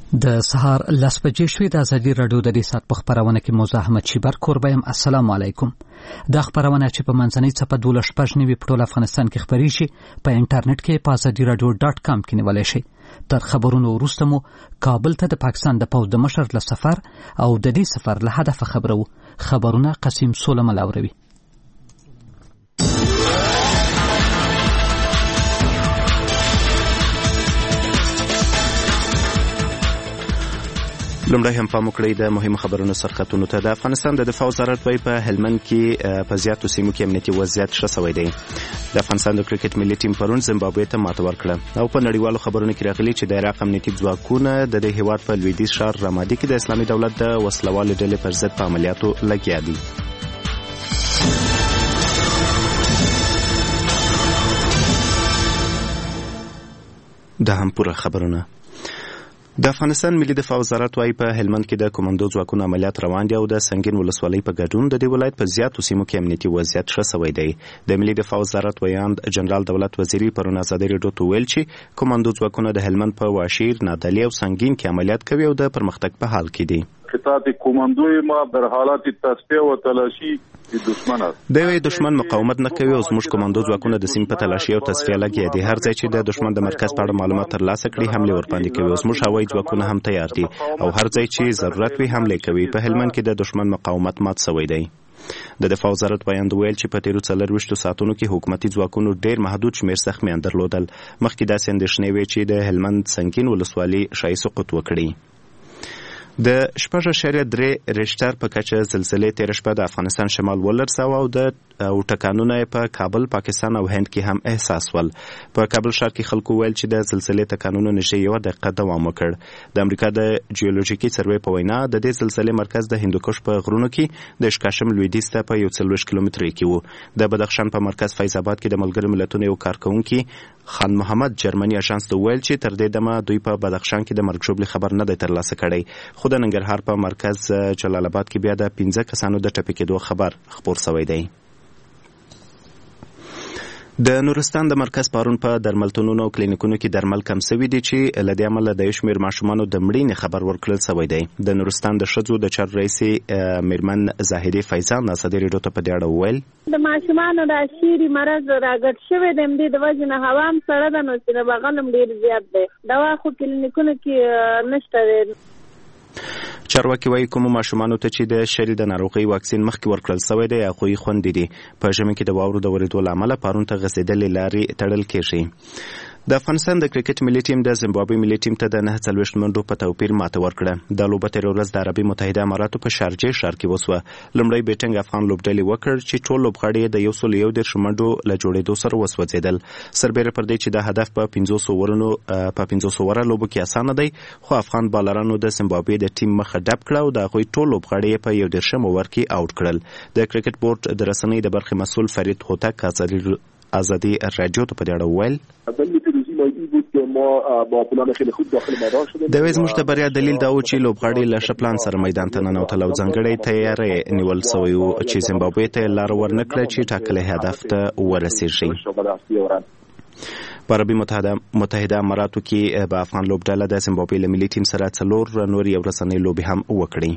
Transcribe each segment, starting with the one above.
د سهار 10 بجې شوې د ازادي رادیو د دې سات په خبرونه کې موضوع احمد شیبر کوربایم. السلام علیکم. دا خبرونه چې په منځنۍ څپه 12 په ټول افغانستان کې خبري شي په انټرنیټ کې په azadiradio.com کې نیولای شي. تر خبرونو وروسته مو کابل ته د پاکستان د پوځ د مشر له سفر او د دې سفر له هدف خبرونه قسیم سولم لاوروي. لومړی هم پام وکړئ د مهمو خبرونو سرخطونو ته. د افغانستان د دفاع وزارت وايي په هلمند کې په زیاتو سیمو کې امنیتي وضعیت ښه شوی دی. د افغانستان د کرکټ ملي ټیم پرون زیمبابوې ته ماته ورکړه. او په نړیوالو خبرونو کې راغلي چې د عراق امنیتي ځواکونه د دې هیواد په لویدیځ ښار رامادي کې د اسلامي دولت د وسلوالو ډلې پر ضد په عملیاتو لګیا دي. دا هم پوره خبرونه. د افغانستان ملي دفاع وزارت وايي په هلمند کې د کمانډو ځواکونو عملیات روان دي او د سنگین ولسوالۍ په ګډون د دې ولایت په زیاتو سیمو کې امنیتي وضعیت ښه شوی دی. د ملي دفاع وزارت ویاند جنرال دولت وزیری پرون ازادي رادیو ته ویل چې کمانډو ځواکونه د هلمند په واشیر، نادعلي او سنگین کې عملیات کوي او د پرمختګ په حال کې دي. خطاب کمانډوی ما در حالات تصفیه و تلاشی د دشمن مقاومت نه کوي او زموږ کمانډو ځواکونه د سیمې په تلاشي او تصفیه لګیا دي. هر ځای چې د دشمن د مرکز په اړه معلومات ترلاسه کړي حمله ورباندې کوي او زموږ هوایي ځواکونه هم تیار دي او هر ځای چې ضرورت وي حمله کوي. په هلمند کې د دشمن مقاومت مات شوی دی. د دفاع وزارت بیان ویل چې په تیرو 24 ساعتونو کې حکومتي ځواکونو ډیر محدود شمیر زخمیان درلودل. مخکې داسې اندېښنې وې چې د هلمند سنگین ولسوالۍ شایي سقوط وکړي. د 6.3 ریشتر په کچه زلزلې تیر شپه د افغانستان شمال ولړزاوه او ټکانونه په کابل، پاکستان او هند کې هم احساس ول. په کابل ښار کې خلکو ویل چې د زلزلې ټکانونه نږدې 1 دقیقه دوام وکړ. د امریکا د جیولوژیکي سروې په وینا د دې زلزلې مرکز د هندوکش په غرونو کې د اشکاشم لویدیځ ته په 40 کیلومترۍ کې و. د بدخشان په مرکز فیض آباد کې د ملګرو ملتونو یو کارکونکي خان محمد جرمني اژانس ته ویل چې تر دې دمه دوی په بدخشان کې د مرګ ژوبلې خبر نه دی ترلاسه کړی. خو د ننګرهار په مرکز جلال آباد کې بیا د 15 کسانو د ټپي کېدو خبر خپور شوی دی. د نورستان د مرکز پارون په درملتونونو او کلینیکونو کې درمل کم شوي دي چې له دې امله د یو شمېر ماشومانو د مړینې خبر ورکړل شوی دی. د نورستان د ښځو د چار رئیسې میرمن زاهدې فیضان ازادي رادیو ته په دې اړه وویل د ماشومانو د شیري مرض راګډ شوی دی. د وجې نه هوا هم سړه ده نو چې بغل هم ډېر زیات دی. دوا خو کلینیکونو کې نشته دی. چارواکي وايي کومو ماشومانو ته چې د شری د ناروغۍ واکسین مخکې ورکړل شوی دی هغوی خوندي دي. په ژمي کې د واورو د ورېدو له امله پرون ته غځېدلې لارې تړل کېږي. د افغانستان د کرکټ ملي ټیم د زیمبابوې ملي ټیم ته د 49 منډو په توپیر ماته ورکړه. د لوبه تېره ورځ د عربي متحده اماراتو په شارجې ښار کې وسوه. لومړی بیټنګ افغان لوبډلې وکړ چې ټول لوبغاړي د 111 منډو له جوړېدو سره وسوځېدل. سربېره پر دې چې د هدف په 500 وره لوبو کې اسانه دی، خو افغان بالرانو د زیمبابوې د ټیم مخه ډب کړه او د هغوی ټول لوبغاړي په 11 اوور کې آوټ کړل. د کرکټ بورډ د رسنۍ د برخې مسؤل فرید هوتک ازادي رادیو ته په دې اړه وویل د زموږ د بریا دلیل دا و چې لوبغاړي له ښه پلان سره میدان ته ننوتل او ځانګړی تیاری نیول شوی و چې زیمبابوې ته لاره ورنکړه چې ټاکلی هدف ته ورسیږي. په عربي متحده اماراتو کې به افغان لوبډله د زیمبابوې له ملي ټیم سره 4 نورې یو ورځنۍ لوبې هم وکړي.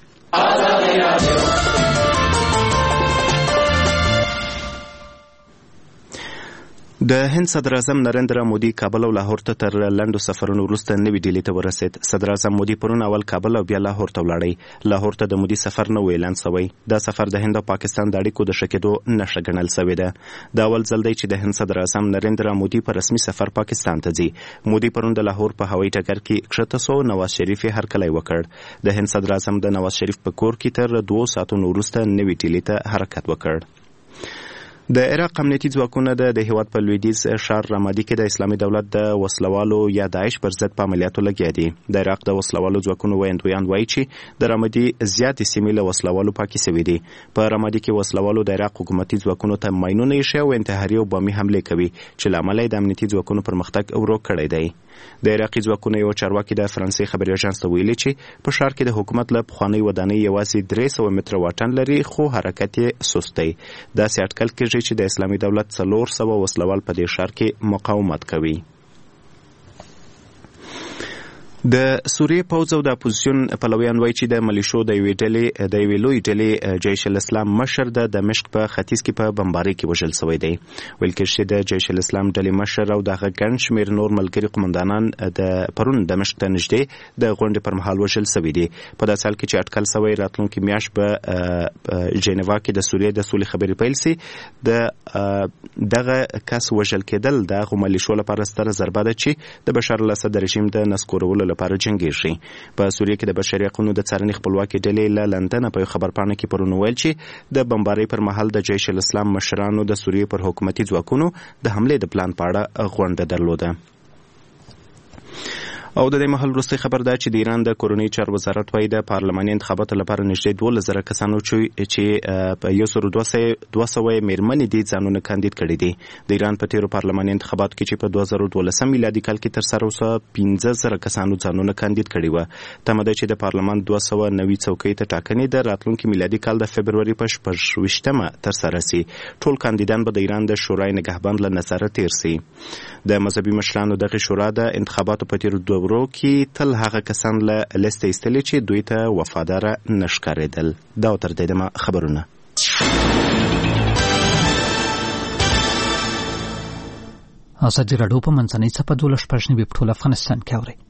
د هند صدر اعظم نریندرا مودي کابل او لاهور ته تر لنډو سفرونو وروسته نوې ډیلي ته ورسید. صدر اعظم مودي پرون اول کابل او بیا لاهور ته ولاړی. لاهور ته د مودي سفر نه و اعلان شوی. دا سفر د هند او پاکستان د اړیکو د ښه کېدو نښه ګڼل شوې ده. دا اول ځل دی چې د هند صدر اعظم نریندرا مودي په رسمي سفر پاکستان ته ځي. مودي پرون د لاهور په هوایي ټکر کې کښته شو. نواز شریف یې هرکلی وکړ. د هند صدر اعظم د نواز شریف په کور کې تر 2 ساعتونو وروسته نوې ډیلي ته حرکت وکړ. د عراق امنیتي ځواکونه د هیواد په لویدیځ ښار رامادي کې د اسلامي دولت د وسلوالو یا داعش پر ضد په عملیاتو لګیا دي. د عراق د وسلوالو ځواکونو ویاندویان وایي چې د رامادي زیاتې سیمې له وسلوالو پاکې شوې دي. په رامادي کې وسلوالو د عراق حکومتي ځواکونو ته ماینونه ایښي او انتحاري او بامي حملې کوي چې له امله د امنیتي ځواکونو پرمختګ ورو کړی دی. د عراقي ځواکونو یو چارواکي د فرانسې خبري اژانس ته ویلي چې په ښار کې د حکومت له پخوانۍ ودانۍ یوازې 300 متره واټن لري خو حرکت یې سست دی. داسې اټکل کېږي چې د اسلامي دولت 400 وسلوال په دې ښار کې مقاومت کوي. د سوریې پوځ او د اپوزیسیون پلویان وایي چې د ملیشو د یوې لویې ډلې جیش الاسلام مشر د دمشق په ختیځ کې په بمبارۍ کې وژل شوی دی. ویل کېږي چې د جیش الاسلام ډلې مشر او دغه ګڼ شمېر نور ملګري قومندانان د پرون دمشق ته نږدې د غونډې پر مهال وژل شوي دي. په داسې حال کې چې اټکل شوی راتلونکي میاشت په جنیوا کې د سوریې د سولې خبرې پیل سي. د دغه کس وژل کېدل د هغو ملیشو لپاره ستره ضربه ده چې د بشار الاسد رژیم د نسکورولو لپاره جنګیږي. په سوریه کې د بشري حقوقو د څارنې خپلواکي ډلې له لندن په خبرپاڼه کې پرون ویل چې د بمبارۍ پر مهال د جیش الاسلام مشرانو د سوریې پر حکومتي ځواکونو د حملې د پلان په اړه غونډه درلوده. او د دې مهال وروستۍ خبر ده چې د ایران د کورنۍ چارو وزارت وايي د پارلماني انتخاباتو لپاره نږدې 12,000 کسانو چې په 1,200 میرمنې دي ځانونه کاندید کړي دي. د ایران په تیرو پارلماني انتخاباتو کې چې په 2012 میلادي کال کې ترسره وسو 15,000 کسانو ځانونه کاندید کړي و. تمه ده چې د پارلمان 290 څوکۍ ته ټاکنې د راتلونکي میلادي کال د فبروري په 28مه ترسره سي. ټول کاندیدان به د ایران د شورای نگهبان له نظره تیر سي. د مذهبي مشرانو دغه شورا د انتخاباتو په تیرو ورو کې تل هغه کسان له لیست ایستلي چې دوی ته وفادار نشکارېدل. دا تر دې دمه خبرونه. ازادي راډیو په منځنۍ څپه 12 په ټول افغانستان کې اوري.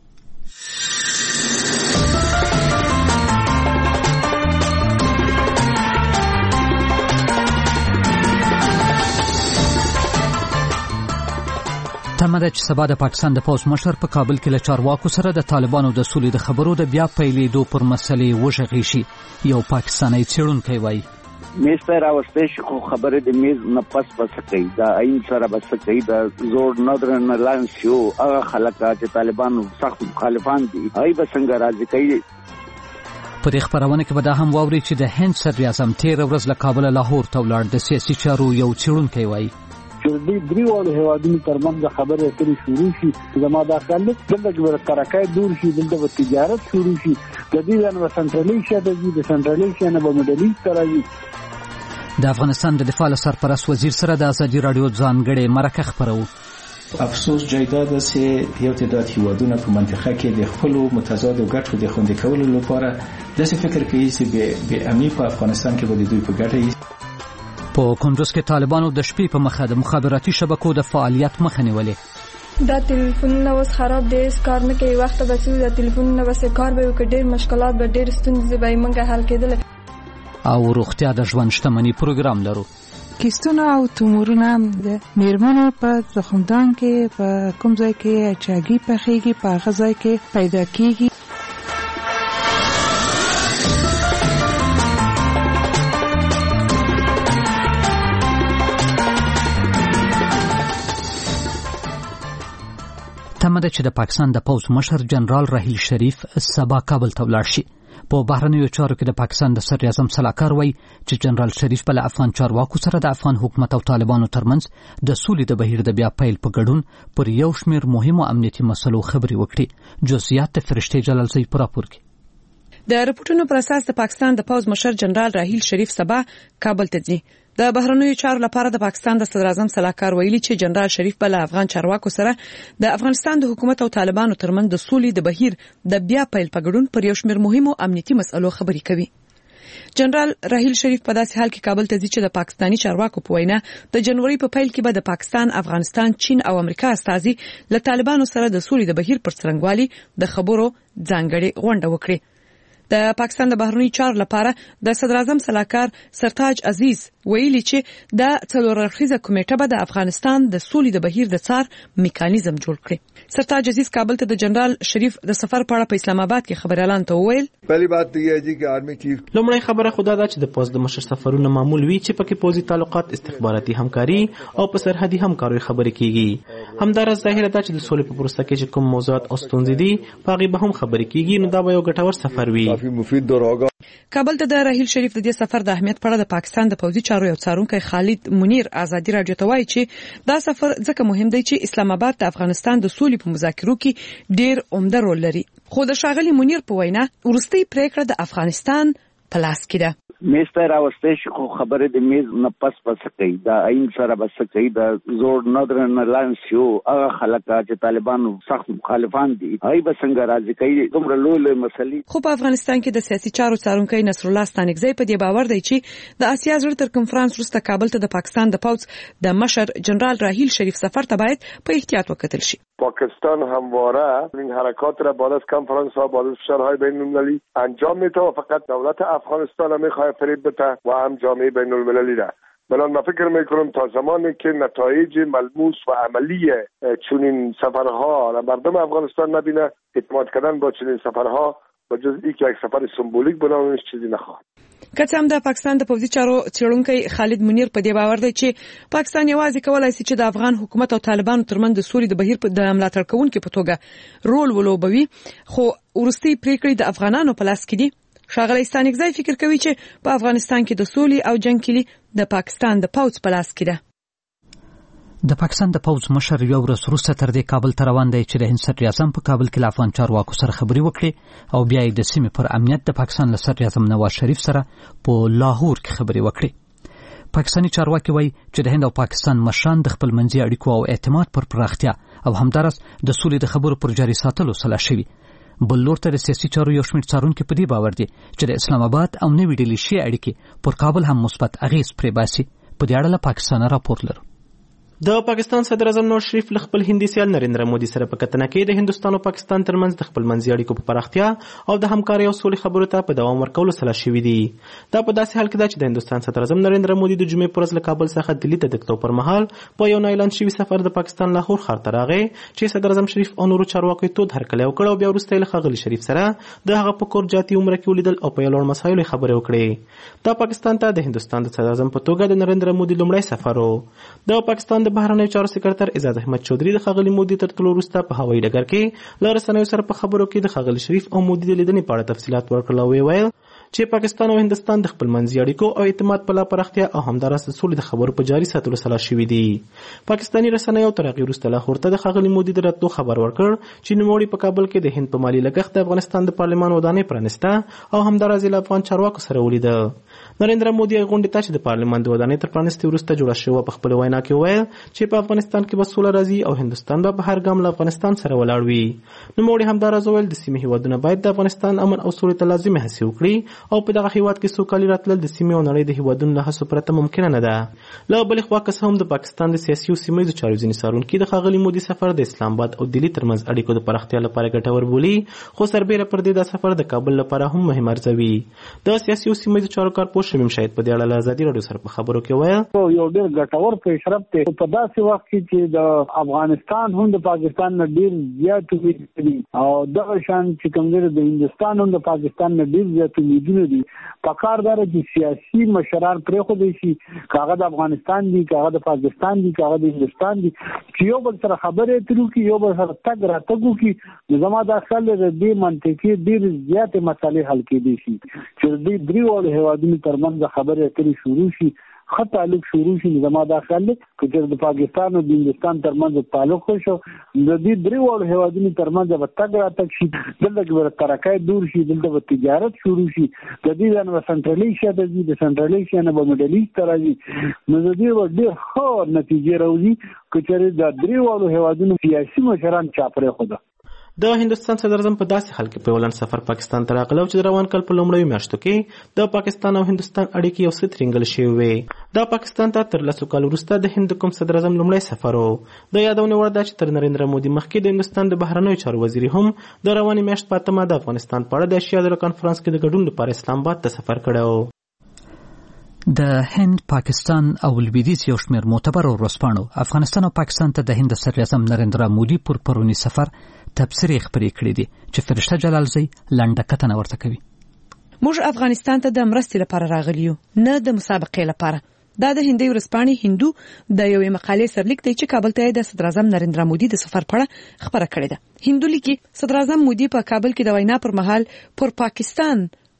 تمه ده چې سبا د پاکستان د پوځ مشر په کابل کې له چارواکو سره د طالبانو د سولې د خبرو د بیا پیلېدو پر مسلې وژغي شي. یو پاکستاني څېړونکی وایي میز ته راوستې شي خو خبرې د میز نه پس کوي. دا عین سره بس کوي. دا زور نادرن لاینس یو هغه خلک چې طالبانو سخت مخالفان دي هغوی به څنګه راضي کوي. په دې خبرونه کې به دا هم واوري چې د هند صدر اعظم تېره ورځ له کابله لاهور ته ولاړ. د سیاسي چارو یو څېړونکی وایي چې د دریوالو هیوادونو ترمنځ خبرې اترې شروع شي. زما دا خیال دی دلته به ترقۍ دور شي، دلته به تجارت شروع شي. د دې نه به سنټرالیزیشن د سنټرالیزیشن به مډلیز راځي. د افغانستان د دفاع سرپرست وزیر سره د ازادي راډیو ځانګړې مرکه خبرو. افسوس جایداد است یو تعداد هیوادونه په منطقه کې د خپل متضاد ګټو د خوندي کولو لپاره داسې فکر کوي چې به امنیت په افغانستان کې به دوی په ګټه وي. په کندوز کې طالبانو د شپې په مخه د مخابراتي شبکو د فعالیت مخه نیولې. دا ټلیفونونه اوس خراب دي، کار نه کوي. وخت به چې د ټلیفونونه بس کار به وکړي، ډېر مشکلات به ډېر ستونزې به یې موږ حل کېدل. او روغتیا د ژوند شتمنۍ پروګرام لرو. کیستونه او تومورونه د میرمنو په زخمدان کې په کوم ځای کې اچاګي پخېږي په هغه ځای کې پیدا کېږي. تمه ده چې د پاکستان د پوځ مشر جنرال رحیل شریف سبا کابل ته ولاړ شي. په بهرنیو چارو کې د پاکستان د صدر اعظم سلاکار وایي چې جنرال شریف په افغان چارواکو سره د افغان حکومت او طالبانو ترمنځ د سولې د بهیر د بیا پیل په ګډون پر یو شمېر مهمو امنیتي مسلو خبرې وکړي. جزئیات د فرشتې جلالزی په راپور کې. د رپورټونو پر اساس د پاکستان د پوځ مشر جنرال رحیل شریف سبا کابل ته ځي. د بهرنیو چارو لپاره د پاکستان د صدر اعظم سلاکار ویلي چې جنرال شریف په افغان چارواکو سره د افغانستان د حکومت او طالبانو ترمنځ د سولې د بهیر د بیا پیل په ګډون پر یو شمېر مهمو امنیتي مسلو خبرې کوي. جنرال رحیل شریف په داسې حال کې کابل ته ځي چې د پاکستانی چارواکو په وینا د جنوري په پیل کې به د پاکستان، افغانستان، چین او امریکا استازي له طالبانو سره د سولې د بهیر پر څرنګوالي د خبرو ځانګړې غونډه وکړي. د پاکستان د بهرنیو چارو لپاره د صدر اعظم سلاکار سرتاج عزیز ویلي چې د څلوررخیزه کمیټه به د افغانستان د سولې د بهیر د څار میکانیزم جوړ کړي. سرتاج عزیز کابل ته د جنرال شریف د سفر په اړه په اسلام آباد کې خبر اعلان ته وویل. پہلی بات یہ ہے جی کہ آرمی چیف لومړی خبره خدا دا چې د پوز د مشر سفرونه معمول وي چې پکې پوزي تعلقات، استخباراتي همکاري او په سرحدي همکاري خبرې کیږي. همدارس ظاهر ده چې د سولې په پروسه کې چې کوم موضوعات او ستونزې دي پاغي به هم خبرې کیږي، نو دا به یو ګټور سفر وي. کافي مفید دور ہوگا. کابل ته د رحیل شریف د دې سفر د اهمیت په اړه د پاکستان د پوځي چارو یو څارونکی خالد منیر ازادي راډیو ته وایي چې دا سفر ځکه مهم دی چې اسلام آباد د افغانستان د سولې په مذاکرو کې ډیر عمده رول لري. خو د شاغلي منیر په وینا ورستۍ پریکړه د افغانستان په لاس کې ده. میز ته راوستي شي خو خبره د میز نه پس کوي دا عین سره بس کوي دا زور نادرن لانس یو هغه خلک چې طالبانو سخت مخالفان دي هاي به څنګه راځي کوي دومره لوی مسلې. خو په افغانستان کې د سیاسي چارو څارونکي نصر الله ستانکزی په دې باور دی چې د آسیا زړه تر کنفرانس وروسته کابل ته د پاکستان د پوځ د مشر جنرال راحیل شریف سفر ته باید په احتیاط وکتل شي. پاکستان همواره این حرکات را بعد از کنفرانس ها بعد از فشارهای بین المللی انجام میده و فقط دولت افغانستان میخواد فریب بده و هم جامعه بین المللی را. بنابراین من فکر میکنم تا زمانی که نتایج ملموس و عملی چنین سفرها را مردم افغانستان نبینه اعتماد کردن با چنین سفرها با جز اینکه یک سفر سمبولیک بنامش چیزی نخواهد. که څه هم د پاکستان د پوځي چارو څېړونکی خالد منیر په دې باور دی چې پاکستان یوازې کولای شي چې د افغان حکومت او طالبانو ترمنځ د سولې د بهیر د ملاتړ کوونکو په توګه رول ولوبوي خو ورستي پریکړې د افغانانو په لاس کې دي. ښاغلی ستانکزی فکر کوي چې په افغانستان کې د سولې او جنگ کلي د پاکستان د پوځ په لاس کې ده. د پاکستان د پوځ مشر یو ورځ وروسته تر دې کابل ته روان دی چې د هند صدر اعظم په کابل کې له افغان چارواکو سره خبرې وکړي او بیا یې د سیمې پر امنیت د پاکستان له صدر اعظم نواز شریف سره په لاهور کې خبرې وکړي. پاکستاني چارواکي وایي چې د هند او پاکستان مشران د خپل منځي اړیکو او اعتماد پر پراختیا او همدارس د سولې د خبرو پر جاري ساتلو سلا شوي. بل لور ته د سیاسي چارو یو شمېر څارونکي په دې باور دي چې د اسلام آباد او نوې ډیلي شي اړیکې پر کابل هم مثبت اغېز پرې باسي. په دې اړه له پاکستان راپور لرو. د پاکستان صدر اعظم نواز شریف له خپل هندي سیال نریندرا مودي سره په کتنه کې د هندستان او پاکستان ترمنځ د خپل منځي اړیکو په پراختیا او د همکارۍ او سولې خبرو ته په دوام ورکولو سره شوي دي. دا په داسې حال کې ده چې د هندستان صدر اعظم نریندرا مودي د جمعې پر ورځ له کابل څخه دلی ته د تګ پر مهال په یو نه اعلان شوي سفر د پاکستان لاهور ښار ته راغی چې صدر اعظم شریف او نورو چارواکو یې تود هرکلی وکړ او بیا وروسته له ښاغلي شریف سره د هغه په کور جاتي عمره کې ولیدل او په یو لوړ مسایلو خبرې وکړې. دا پاکستان ته د هندستان د صدر اعظم په توګه د نریندرا مودي لومړی سفر و. د پاکستان د بهرنیو چارو سکرټر اعزاز احمد چودھری د ښاغلي مودي تر تلو وروسته په هوایي ډګر کې له رسنیو سره په خبرو کې د ښاغلي شریف او مودي د لیدنې په اړه تفصیلات ورکړل او ویل چې پاکستان او هندستان د خپل منځي اړیکو او اعتماد په لا پراختیا او همدارس د سولې د خبرو په جاري ساتلو سره شوي دي. پاکستاني رسنیو تر هغې وروسته لاهور ته د ښاغلي مودي د راتلو خبر ورکړ چې نوموړي په کابل کې د هند په مالي لګښت د افغانستان د پارلمان ودانۍ پرانسته او همداراز له افغان چارواکو سره ولیده. نریندرا مودي غونډې ته چې د پارلمان د ودانۍ تر پرانستې وروسته جوړه شوې په خپل وینا کې وویل چې په افغانستان کې به سوله راځي او هندستان به هر ګام له افغانستان سره ولاړ وي. نوموړي همداراز وویل د سیمې هیوادونه باید د افغانستان امن او سولې ته لازمي هڅې وکړي او په دغه هیواد کې سوکالي راتلل د سیمې او نړۍ د هیوادونو له هڅو پرته ممکنه نه ده. له بلې خوا که څه هم د پاکستان د سیاسي او سیمه ییزو چارو ځینې څارونکي د ښاغلي مودي سفر د اسلام آباد او دلی ترمنځ اړیکو د پراختیا لپاره ګټور بولي خو سربیره پر دې دا سفر د کابل لپاره هم مهم ارزوي. د سیاسي او سیمه ییزو چارو کارپوه شمیم شاهد په دې اړه له ازادي راډیو سره په خبرو کې ویل یو ډېر ګټور پیشرفت دی په داسې وخت کې چې د افغانستان هم د پاکستان نه ډېر زیات امید دي او دغه شان چې کوم د هندستان هم د پاکستان نه ډېر زیات امیدونه دي. پکار دار چې سیاسي مشران پرې خو دي شي کاغه د افغانستان دي کاغه د پاکستان دي کاغه د هندستان دي چې یو بل سره خبرې اترو کې یو بل سره تګ راتګو کې زما د اصل د دې منطقي ډېر زیات مسالې حل کېدي شي چې دې دریو هیوادونو ترمنځ خبرې اترې شروع شي خط تعلق شروع شي. زما د اصل چې د پاکستان او د هندستان ترمنځ تعلق شو د دې دریو هیوادونو ترمنځ به تګ راتګ شي دلته کې ترقای دور شي دلته به تجارت شروع شي د دې نه سنټرل ایشیا د سنټرل ایشیا نه به مډل ایست راځي نو د دې ډېر ښه نتیجې راوځي چې د دریو هیوادونو سیاسي مشران چاپره خو ده. د هندستان صدر اعظم په داسې حال کې په ولن سفر پاکستان ته راغلی چې د روان کال په لومړیو میاشتو کې د پاکستان او هندستان اړیکې یو څه ترینګل شوې وې. دا پاکستان ته تر 10 کال وروسته د هند کوم صدر اعظم لومړی سفر و. د یادونې وړ ده چې تر نریندرا مودي مخکې د هندستان د بهرنیو چارو وزیر هم د روانې میاشت په اتمه د افغانستان په اړه د ایشیا د کانفرنس کې د ګډون لپاره اسلام آباد ته سفر کړی و. د هند پاکستان او لویدیځ یو شمېر معتبر ورځپاڼو افغانستان او پاکستان ته د هند صدر اعظم نریندرا مودي پر پرونی سفر تبصرې خبرې کړې دي چې فرشته جلالزی لنډه کتنه ورته کوي. موږ افغانستان ته د مرستې لپاره راغلی یو نه د مسابقې لپاره. دا د هندي ورځپاڼې هندو د یوې مقالې سرلیک دی چې کابل ته د صدر اعظم نریندرا مودي د سفر په اړه خبره کړې ده. هندو لیکي صدر اعظم مودي په کابل کې د وینا پر مهال پر پاکستان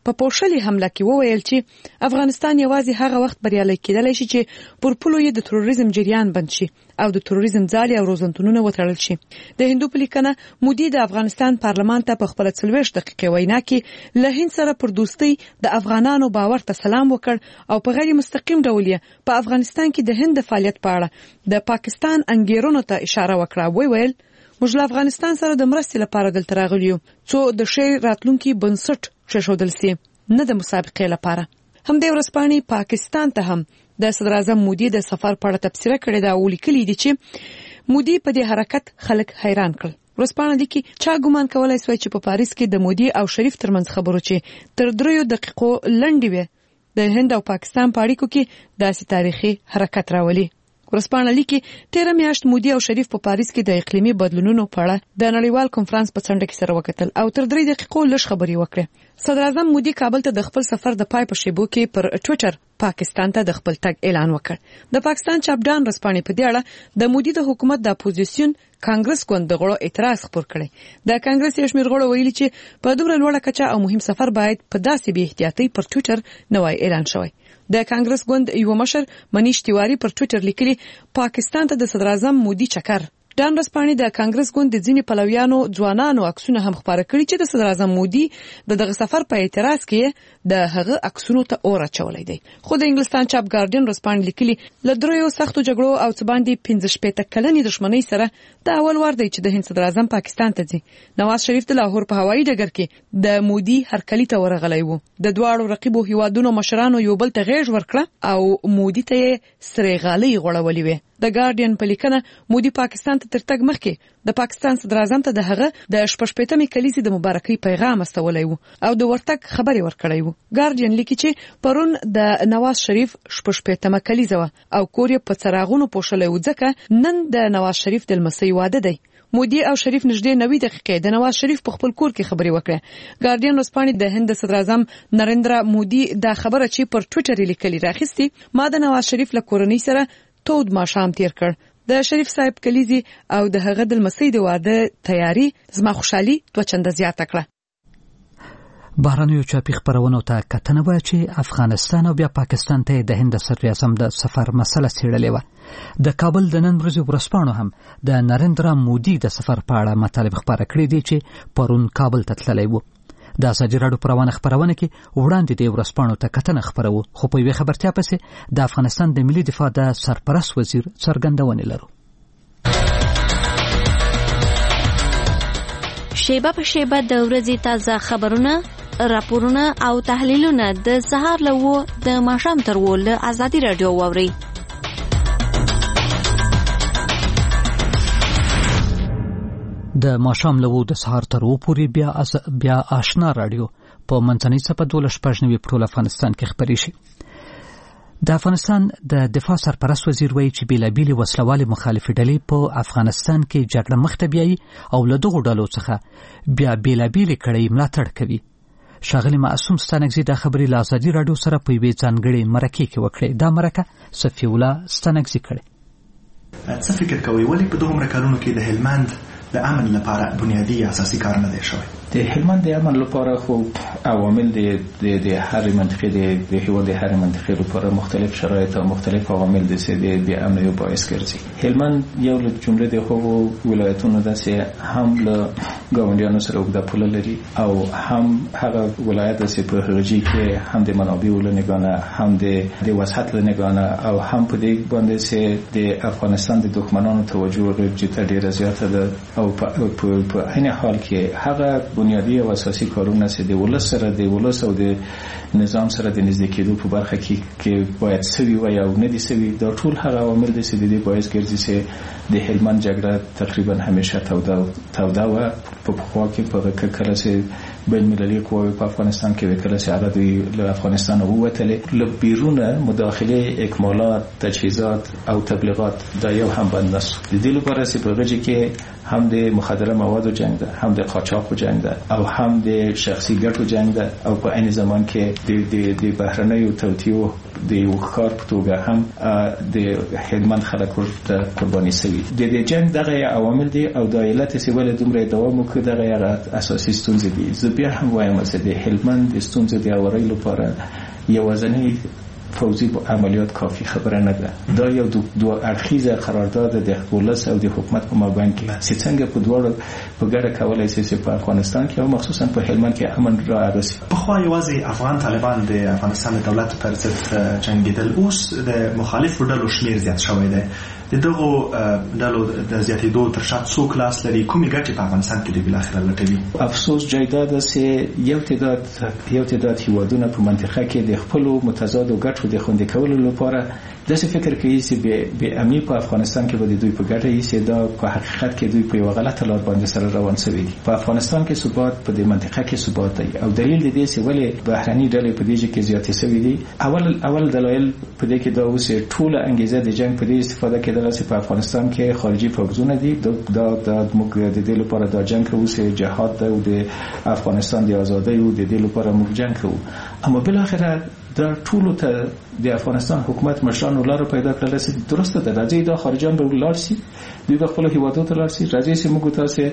په پوښلي حمله کې وویل چې افغانستان یوازې هغه وخت بریالي کېدلی شي چې پر پولو یې د تروریزم جریان بند شي او د تروریزم ځالې او روزنتونونه وتړل شي. د هندو په لیکنه مودي د افغانستان پارلمان ته په خپل 40 دقیقې وینا کې له هند سره پر دوستۍ د افغانانو باور ته سلام وکړ او په غیر مستقیم ډول یې په افغانستان کې د هند فعالیت په اړه د پاکستان انګیرونو ته اشاره وکړه. ویل موږ له افغانستان سره د مرستې لپاره دلته راغلي یو څو د ښې راتلونکي بنسټ کېښودل سي، نه د مسابقې لپاره. همدې ورځپاڼې پاکستان ته هم د صدر اعظم مودي د سفر په اړه تبصره کړې ده او لیکلي دي چې مودي په دې حرکت خلک حیران کړل. ورځپاڼه لیکي چا ګومان کولای سوی چې په پاریس کې د مودي او شریف ترمنځ خبرو چې تر 3 دقیقو لنډې وي د هند او پاکستان په اړیکو کې داسې تاریخي حرکت راولي. ورځپاڼه لیکي 13 میاشت مودي او شریف په پاریس کې د اقلیمي بدلونونو په اړه د نړیوال کنفرانس په څنډه کې سره وکتل او تر 3 دقیقو لږ خبرې وکړې. صدر اعظم مودي کابل ته د خپل سفر د پای په شیبو کې پر ټوئیټر پاکستان ته د خپل تګ اعلان وکړ. د پاکستان چاپډان ورځپاڼې په دې اړه د مودي د حکومت د اپوزیشن کانګرس ګوند د غړو اعتراض خپور کړي. د کانګرس یو شمېر غړو ویلي چې په دومره لوړه کچه او مهم سفر باید په داسې بې احتیاطۍ پر ټوئیټر نوای اعلان شوی. د کانګرس ګوند یو مشر منیش تیواری پر ټوئیټر لیکلي پاکستان ته د صدر اعظم مودي چکر. ډان ورځپاڼې د کانګرس ګوند د ځینې پلویانو ځوانانو عکسونه هم خپاره کړي چې د صدر اعظم مودي دغه سفر په اعتراض کې د هغه عکسونو ته اور اچولای دی. خو د انګلستان چاپ ګارډین ورځپاڼې لیکلي له دریو سختو جګړو او څه باندې 15 کلنې دښمنۍ سره د اول وار دی چې د هند صدر اعظم پاکستان ته ځي. نواز شریف د لاهور په هوایي ډګر کې د مودي هرکلی ته ورغلی وو. د دواړو رقیبو هیوادونو مشرانو یو بل ته غېږ ورکړه او مودي ته سرې غالۍ غوړولې وې. د ګارډین په لیکنه مودي پاکستان ته تر تګ مخکې د پاکستان صدر اعظم ته د هغه د 15 کلیزې د مبارکۍ پیغام استولی وو او د ورتګ خبرې ورکړی وو. ګارډین لیکي چې پرون د نواز شریف 15 کلیزه و او کور یې په څراغونو پوښلی و ځکه نن د نواز شریف د لمسۍ واده دی. مودي او شریف نږدې 90 دقیقې د نواز شریف په خپل کور کې خبرې وکړې. ګارډین ورځپاڼې د هند صدر اعظم نریندرا مودي دا خبره چې پر ټوئیټر لیکلي راخستی ما د نواز شریف له کورنۍ سره تود ماښام تیر کړ. د شریف صاحب کلیزي او د هغه د لمسۍ د واده تیاری زما خوشحالي 2 چنده زیاته کړه. بهرنیو چاپی خبرونو ته کتنه وایي چې افغانستان او بیا پاکستان ته د هند صدر اعظم د سفر مسله څېړلې وه. د کابل د نن ورځې ورځپاڼو هم د نریندرا مودي د سفر په اړه مطالب خپاره کړي دي چې پرون کابل ته تللی و. د ازادي راډیو پروانه خبرونه کې وړاندې د ورځپاڼو ته کتنه خبرو خو په یوه خبرتیا پسې د افغانستان د ملي دفاع د سرپرست وزیر څرګندونې لرو. شیبه په شیبه د ورځې تازه خبرونه، راپورونه او تحلیلونه د سهار له 9 د ماښام تر 10 له ازادي راډیو واورئ. د ماښام له 9 د سهار تر 10 پورې بیا آشنا رادیو په منځنۍ څپه 12 افغانستان کې خبرې شي. د افغانستان د دفاع سرپرست وزیر وایي چې بیلابیلې وسلوالې مخالفې ډلې په افغانستان کې جګړه مخ ته بیایي او له دغو ډلو څخه بیا بیلابیلې کړۍ ملاتړ کوي. ښاغلي معصوم ستانکزي دا خبرې له ازادي راډیو سره په یوې ځانګړې مرکې کې وکړې. دا مرکه صفي الله ستانکزي کړې. څه فکر کوئ ولې په دغومره کلونو کې د هلمند د امن لپاره بنیادی اساسي کار نه دی شوی؟ د هلمند د امن لپاره خو عوامل د هر منطقې د هیواد د هر منطقې لپاره مختلف شرایط او مختلف عوامل د سې د امن یو باعث ګرځي. هلمند یو له جمله د هغو ولایتونو ده چې هم له ګاونډیانو سره اوږده پوله لري او هم هغه ولایت ده چې په هغه ځای کې هم د منابعو له نګانه هم د وسعت له نګانه او هم په دې باندې چې د افغانستان د دښمنانو توجه ورته ډیره زیاته ده او په عین حال کې هغه بنیادی او اساسي کارونه چې د ولس سره د ولس او د نظام سره د نږدې کېدو په برخه کې باید سوي وي او نه دي سوي. دا ټول هغه عوامل دي چې د دې باعث ګرځي چې د هلمند جګړه تقریبا همیشه توده وه. په پخوا کې په کله چې بین المللي قواوې په افغانستان کې کله چې هغه له افغانستان ووتلې له بیرونه مداخله اکمالات تجهیزات او تبلیغات دا یو هم بند نشو. د دې لپاره چې په غږی کې هم د مخدره موادو جنگ ده، هم د قاچاق جنگ ده او هم د شخصي ګټو جنگ ده او په عین زمان کې د بهرنیو توطیو د یو کار په توګه هم د هلمند خلک ورته قرباني شوي. د جنگ دغه عوامل دي او د علت چې ولې دومره دوام وکړي دغه اساسي ستونزې دي. زه بیا هم وایم چې د هلمند ستونزې د اورۍ لپاره یوازینی فوزي عملیات کافی خبره نه ده. دا یو دو اړخیزه قرارداد د ولس او د حکومت په مابین کې چې څنګه په دواړو په ګډه کولای شي چې په افغانستان کې او مخصوصا په هلمند کې امن را رسي. په خو یوازې افغان طالبان د افغانستان د دولت پر ضد جنگیدل، اوس د مخالفو ډلو شمیر زیات شوی دی. د دغو ډلو د زیاتېدو تر شا څوک لاس لري؟ کومې ګټې په افغانستان کې د بالاخره لټوي؟ افسوس جای دا ده چې یو تعداد هیوادونه په منطقه کې د خپلو متضادو ګټو د خوندي کولو لپاره داسې فکر کوي چې به امني په افغانستان کې به دوی په ګټه یې چې دا په حقیقت کې دوی په یو غلطه لار باندې سره روان شوي دي. په افغانستان کې ثبات، په دې منطقه کې ثبات دی او دلیل د دې چې ولې بهرني ډلې په دې کې زیاتې شوي دي. اول دلایل په دې کې دا اوس ټوله انګیزه د جنگ په دې استفاده کېدل چې په افغانستان کې خارجي فوجونه دي. دا موږ د دې لپاره دا جنگ کوو چې جهاد دی او د افغانستان د ازادۍ او د دې لپاره موږ جنگ کوو. اما بالاخره دا ټول ته د افغانستان حکومت مشرانو لاره پیدا کړل چې درسته ده راځي دا خارجان به ولار شي، دوی به خپل هیوادو ته لاړ شي، راځي چې موږ تاسو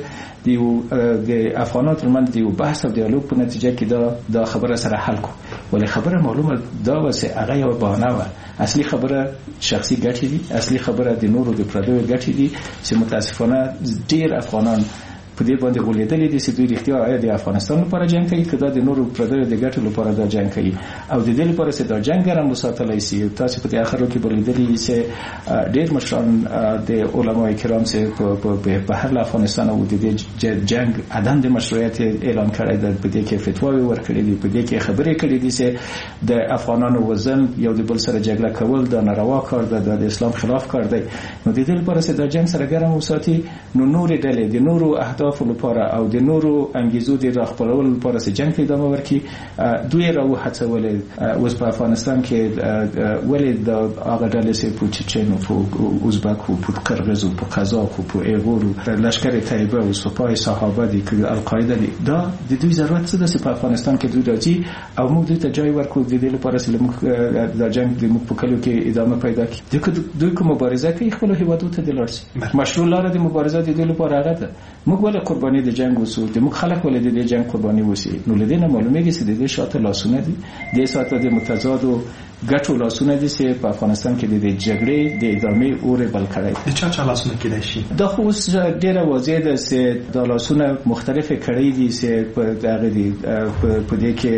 د افغانانو ترمنځ د بحث او دیالوګ په نتیجه کې دا خبره سره حل کو. ولې خبره معلومه دا و چې هغه یو بهانه و. اصلي خبره شخصي ګټې دي، اصلي خبره د نورو د پردیو ګټې دي چې متاسفانه ډیر افغانان په دې باندې غولېدلې دي چې دوی رښتیا آیا د افغانستان لپاره جنگ کوي که دا د نورو پردیو د ګټو لپاره دا جنگ کوي او د دې لپاره چې دا جنگ ګرم وساتلی شي. تاسو په دې اخرو کې بلیدلې چې ډېر مشران د علماء کرام چې په بهر افغانستان او د جنگ عدم د مشروعیت اعلان کړی دی، په دې کې فتواوې ورکړې دي، په دې کې خبرې کړې دي چې د افغانانو وزن یو د بل سره جګړه کول دا ناروا کار ده، د اسلام خلاف کار دی. نو د دې لپاره چې دا جنگ سره ګرم وساتي نو نورې ډلې د نورو اهداف لپاره او د نورو انګیزو د راخپلولو لپاره چې جنگ ادامه ورکړي دوی راو هڅولې. اوس په افغانستان کې ولې د هغه ډلې چې په چچن او ازبک او په قرغیز او په قزاق او په ایغور او لشکر طیبه او سپاه صحابه دي که القاعده دي، دا د دوی ضرورت څه ده چې په افغانستان کې دوی راځي او موږ دوی ته ځای ورکړو د دې لپاره چې موږ د جنگ د موږ په کلو کې ادامه پیدا کړي. دوی کوم مبارزه کوي خپل هیوادو ته د لاړ شي. مشروع لاره د مبارزه د دې لپاره هغه ده. موږ ولې قرباني د جنگ وسو؟ د موږ خلک ولې د جنگ قرباني وسی؟ نو لدې نه معلومیږي چې د دې شاته لاسونه دي، د ساته د متضادو ګټو لاسونه دي چې په افغانستان کې د جګړې د ادامې اور بل کړی. د چا لاسونه کېدای شي؟ دا خو اوس ډیره واضح ده چې د لاسونه مختلفه کړي دي چې په دغه دي په دې کې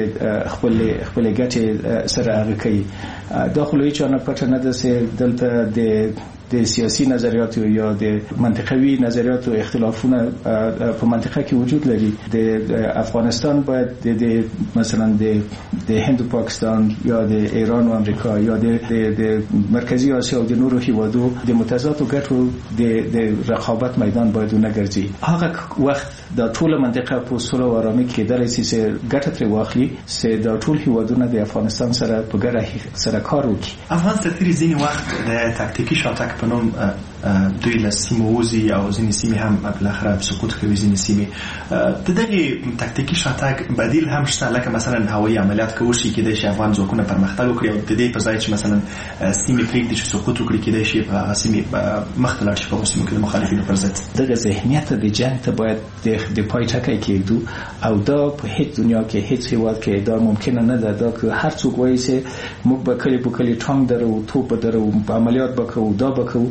خپل ګټې سره هغه کوي. دا خو هیڅ نه پټ نه ده چې دلته د سیاسي نظریاتو یا د منطقوي نظریاتو اختلافونه په منطقه کې وجود لري. د افغانستان باید د مثلا د هند او پاکستان یا د ایران او امریکا یا د مرکزی آسیا او د نورو هیوادو د متضادو ګټو د رقابت میدان باید نه ګرځي. هغه وخت د ټول منطقه په صلح او آرامۍ کې دلته چې ګټه تر واخلي چې د ټول هیوادونو د افغانستان سره په ګډه سره کار وکړي. افغان سرتیري ځینې وخت د تاکتیکي شاتګ په نوم دوی له سیمو وځي او ځینې سیمې هم بالاخره سقوط کوي. ځینې سیمې د دغې تاکتیکي شاتګ بدیل هم شته، لکه مثلا هوایي عملیات که وشي کېدای شي افغان ځواکونه پرمختګ وکړي او د دې په ځای چې مثلا سیمې پرېږدي چې سقوط وکړي کېدای شي په هغه سیمې مخ ته لاړ شي په هغو سیمو کې د مخالفینو پر ضد. دغه ذهنیت د جنګ ته باید د پای ټکی کېږدو او دا په هیڅ دنیا کې هیڅ هیواد کې دا ممکن نه ده. دا که هر څوک وایي چې موږ به کلی په کلی ټانک درو، توپ درو، عملیات وکړو، دا وکړو،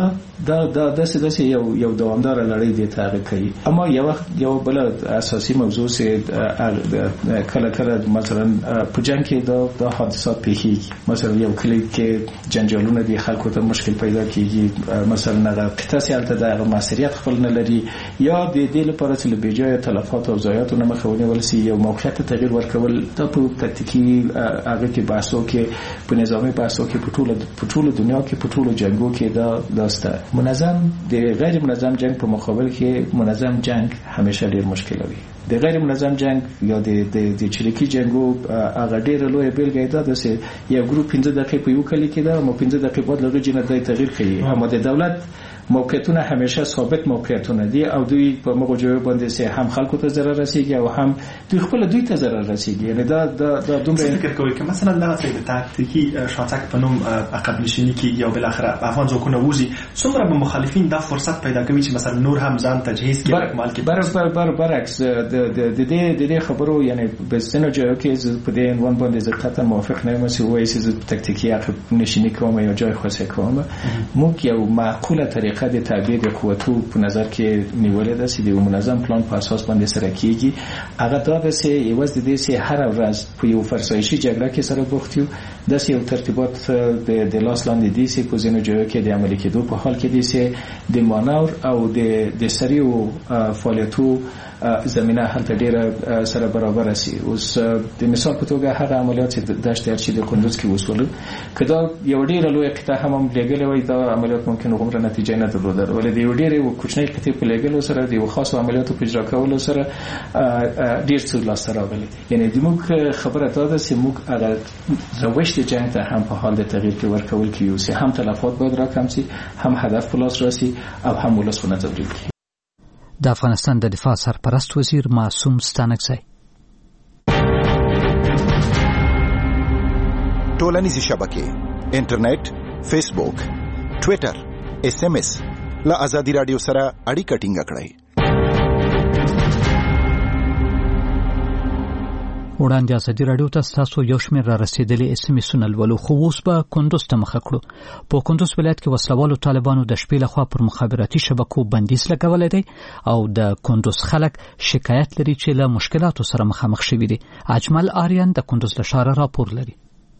دا داسې یو دوامدار لړۍ دی تغیر کوي. اما یو بل اساسي موضوع چې کله مثلا په جنگ کې دا حادثات پیښیږي. مثلا یو کلی کې جنجالونه دي، خلکو ته مشکل پیدا کیږي، مثلا هغه قطعه سیالته د مسؤلیت خپل نه لري یا د دې لپاره چې به جای تلفات او ضایعات نه مخاوني ولسی یو موقعیت تغییر ورکول. دا په تکتیکی هغه کې بحثو کې په نظامی بحثو کې په ټول دنیا کې په ټول جنگو کې داسته منظم د غیر منظم جنگ په مقابل کې منظم جنگ همیشه ډیر مشکل وي. د غیر منظم جنگ یا د چریکي جنگو هغه ډیره لوی بیلګه ده چې یو ګروپ 15 دقیقې په یو کلی کې ده، مو 15 دقیقې بعد لږ جنه د تغییر کوي. اما د دولت موقعیتونه همیشه ثابت موقعیتونه دي او دوی په موږ جواب باندې سه هم خلکو ته ضرر رسیږي او هم دوی خپل دوی ته ضرر رسیږي. یعنی دا دومره فکر کوي که مثلا دا څه د تاکتیکی شاتک په نوم عقب نشینی کې یا بل اخر افغان ځواکونه وځي څومره به مخالفین دا فرصت پیدا کوي چې مثلا نور هم ځان تجهیز کړي مال کې برعکس د دې خبرو یعنی به سينو جو کې په دې عنوان باندې زه قطعا موافق نه یم چې وایي چې تاکتیکی عقب نشینی کوم یا جای خاصه کوم. موږ یو معقوله طریقه د تعبیر قوتو په نظر کې نیولې ده چې د منظم پلان په اساس باندې سره کیږي. هغه دا ده چې یوازې د دې چې هر ورځ په یو فرسایشي جګړه کې سره بوخت یو د یو ترتیبات د لاس لاندې دي چې په ځینو ځایو کې د عملي کېدو په حال کې دي چې د مانور او د سریو فعالیتو زمينه هلته ډیره سره برابر شي. اوس د مثال په توګه هغه عملیات چې دشت ارشي د کندوز کې وسول کدا یو ډیره لوی قطعه هم لګلې وای دا عملیات ممکن عمره نتیجه نه درلوده ولې د یو ډیره کوچنی قطعه په لګلو سره د خاصو عملیاتو په اجرا کولو سره ډیر څه لاس راغلي. یعنی د موږ خبره دا ده چې موږ هغه روش د جنگ ته هم په حال د تغییر کې ورکول کیو چې هم تلفات باید راکم شي هم هدف خلاص راسي او هم ولسونه تبدیل کی. د افغانستان د دفاع سرپرست وزیر معصوم ستانکزی. ټولنیزې شبکې انټرنیټ، فیسبوک، ټوئیټر، SMS له آزادي رادیو سره اړیکه ټینګه کړئ. وړاندې آزادي رادیو ته تاسو یو شمېر را رسیدلي SMS-ونه لولو، خو اوس به کندوز ته مخه کړو. په کندوز ولایت کې وسلوالو طالبانو د شپې لخوا پر مخابراتي شبکو بندیز لګولی دی او د کندوز خلک شکایت لري چې له مشکلاتو سره مخامخ شوي دي. اجمل آریان د کندوز له ښاره راپور لري.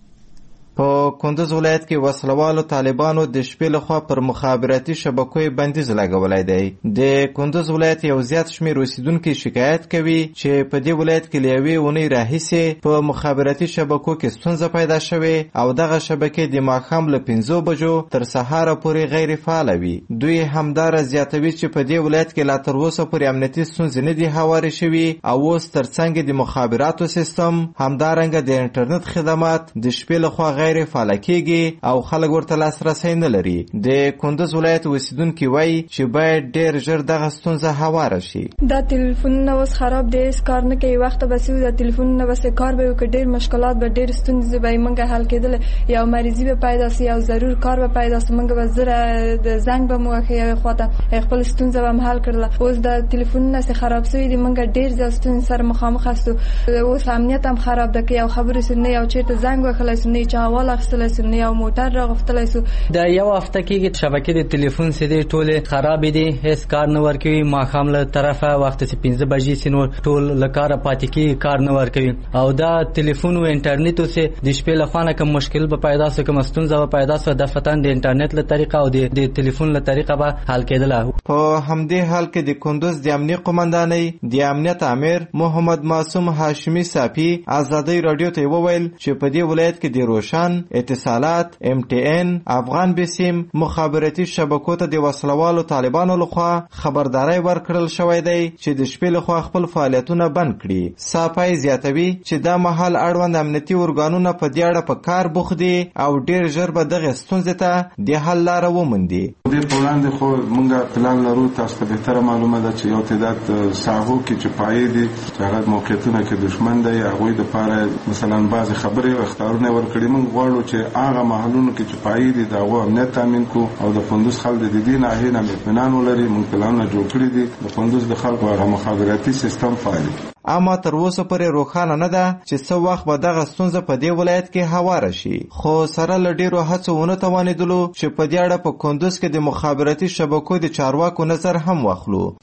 په کندوز ولایت کې وسلوالو طالبانو د شپې لخوا پر مخابراتي شبکو بندیز لګولای دی. د کندوز ولایت یو زیات شمېر اوسیدونکو شکایت کوي چې په دې ولایت کې لیوي ونی راهیسه په مخابراتي شبکو کې ستونزه پیدا شوه او دغه شبکې د ماښام له 5 بجو تر سهار پورې غیر فعال وي. دوی همدار زیاتوي چې په دې ولایت کې لا تر اوسه پورې امنیتي ستونزې نه دي هوارې شوي او اوس ترڅنګ د مخابراتو سیستم همدارنګه د انټرنیټ خدمات د شپې لخوا غیر فعال کېږي او خلک ورته لاسرسي نه لري. د کندوز ولایت اوسیدونکو وایي چې باید ډېر ژر دغه ستونزه هواره شي. دا تلیفونونه اوس خراب دي، کار نه کوي، وخت به سو د تلیفونونه بس کار به وکړي، ډېر مشکلات به ډېر ستونزې به موږ حل کېدل، یا مریضي به پیدا شي او ضرور کار به پیدا شي، موږ به زره د زنګ به موږ یو خواته خپل ستونزه به حل کړل. اوس د تلیفونونه سره خراب شوی دي، موږ ډېر ځل ستونزې سره مخامخ یاستو. اوس امنیت هم خراب ده، یو خبرې سنې او چیرته زنګ وکړای سنې چې حواله اخستل سنې او موټر راغفتلای سو. دا یو هفته کې شبکې د ټلیفون سره ټوله خراب دي، هیڅ کار نه ورکوي. ماښام له طرفه وخت چې 15 بجې سينو ټول لکاره پاتې کی کار نه ورکوي او دا ټلیفون او انټرنیټ سره د شپې له خوانه کوم مشکل به پیدا سي، کوم ستونزه به پیدا سي، د فتن د انټرنیټ له طریقه او د ټلیفون له طریقه به حل کېدل. په همدې حال کې د کندوز د امنیت قومندانۍ د امنیت امیر محمد معصوم هاشمی صافي آزادي رادیو ته وویل چې په دې ولایت کې د روشن اتصالات، MTN، افغان بسیم مخابراتي شبکو ته د وسلوالو طالبانو لخوا خبرداري ورکړل شوې ده چې د شپې لخوا خپل فعالیتونه بند کړي. صافي زیاتوي چې دا مهال اړوند امنیتي ارګانونه په دې اړه په کار بوخت دي او ډېر ژر به دغه ستونزې ته د حل لاره وموندي. د پولاند خو مونږه پلان لرو، تاسو په دې تر معلومه ده چې یو تعداد ساحو کې چې پای دي چې هغه موقعیتونه کې دشمن دی، هغه د لپاره مثلا بعض خبرې او اختیارونه ورکړي. مونږ غواړو چې هغه محلونو کې چې پای دي دا غو امنیت تامین کو او د کندوز خلک د دې نه هیڅ نه اطمینان ولري. مونږ پلان جوړ کړی دي د کندوز د خلکو هغه مخابراتي سیستم فعال. اما تر اوسه پورې روښانه نه ده چې څه وخت به دغه ستونزه په دې ولایت کې هواره شي، خو سره له ډېرو هڅو ونه توانېدلو چې په دې اړه په کندوز کې د مخابراتي شبکو د چارواکو نظر هم واخلو.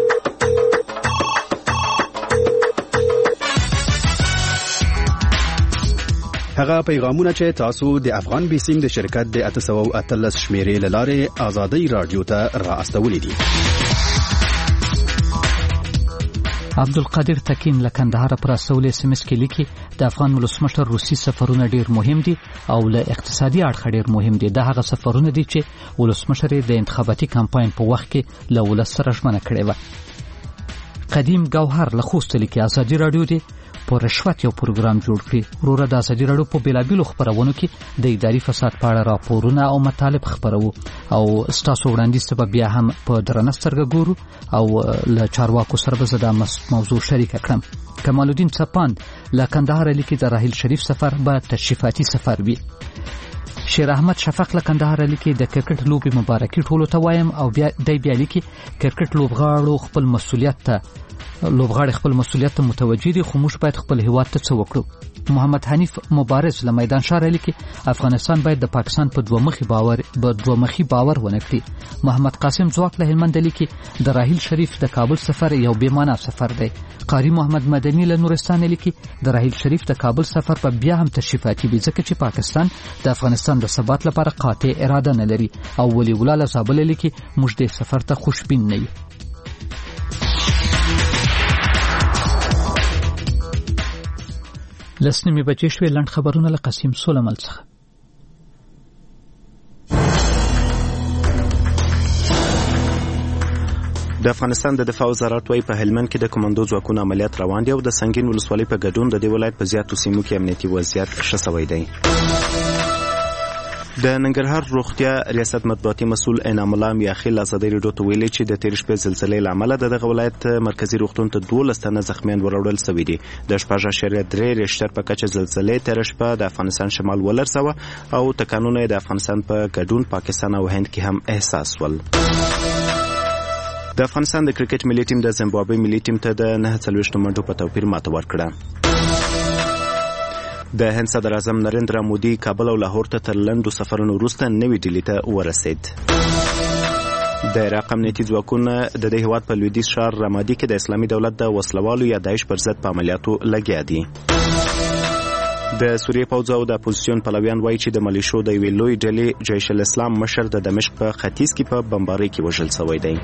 هغه پیغامونه چې تاسو د افغان بیسیم د شرکت د 813 شمیرې لاره آزادي رادیو ته را استولې دي. عبدالقادر تکین له کندهار پر استولې SMS کې لیکي د افغان ولسمشر روسي سفرونه ډیر مهم دي او له اقتصادي اړخ ډیر مهم دي. دا هغه سفرونه دي چې ولسمشر د انتخاباتي کمپاین په وخت کې له ولس سره ژمنه کړې و. قدیم گوهر له خوست لیکي آزادي رادیو دی په رشوت یو پروګرام جوړ کړی. وروره د ازادي راډیو په بیلابیلو خبرونو کې د اداري فساد په اړه راپورونه او مطالب خبرو او ستاسو وړاندیز ته بیا هم په درنه سترګه ګورو او له چارواکو سره به زه دا موضوع شریک کړم. کمال الدین څپاند له کندهار لیکي د راحیل شریف سفر به تشریفاتي سفر وي. شیر احمد شفق له کندهار لیکي د کرکټ لوبي مبارکي ټولو ته وایم او بیا لیکي کرکټ لوبغاړو خپل مسولیت ته متوجه دي، خو موږ باید خپل هیواد ته څه وکړو. محمد حنیف مبارز له میدان شهر لیکي افغانستان باید د پاکستان په دوه مخي باور ونه کړي. محمد قاسم ځواک له هلمند لیکي د راحیل شریف د کابل سفر یو بې معنا سفر دی. قاری محمد مدني له نورستان لیکي د راحیل شریف د کابل سفر په بیا هم تشریفاتي وي ځکه چې پاکستان د افغانستان د ثبات لپاره قاطع اراده نه لري. او ولی الله له زابل لیکي موږ د سفر ته خوشبین نه یو. لسنیمې بجې شوې. لنډ خبرونه له قسیم سولمل څخه. د افغانستان د دفاع وزارت وايي په هلمند کې د کمانډو ځواکونو عملیات روان دي او د سنگین ولسوالۍ په ګډون د دې ولایت په زیاتو سیمو کې امنیتي وضعیت ښه شوی دی. د ننګرهار روغتیا ریاست مطبوعاتي مسؤل انعام الله میاخیل ازادي راډیو ته ویلي چې د تیر شپې زلزلې له امله دغه ولایت مرکزی روغتون ته 12 تنه زخمیان وروړل شوي دي. د 4.3 ریشتر په کچه زلزلې تیر شپه د افغانستان شمال ولرسوه او تکانونه د افغانستان په ګډون پاکستان او هند کې هم احساس ول. د افغانستان د کرکټ ملي ټیم د زیمبابوې ملي ټیم ته د 49 منټو په توپیر ماته ورکړه. د هند صدر اعظم نریندرا مودي کابل او لاهور ته تر لنډو سفرونو وروسته نوې ډیلي ته ورسید. د عراق امنیتي ځواکونه د دې هیواد په لویدیځ ښار رمادي کې د اسلامي دولت د وسلوالو یا داعش پر ضد په عملیاتو لګیا دي. د سوریې پوځ او د اپوزیسیون پلویان وایي چې د ملیشو د یوې لوی ډلې جیش الاسلام مشر د دمشق په ختیځ کې په بمبارۍ کې وژل شوی دی.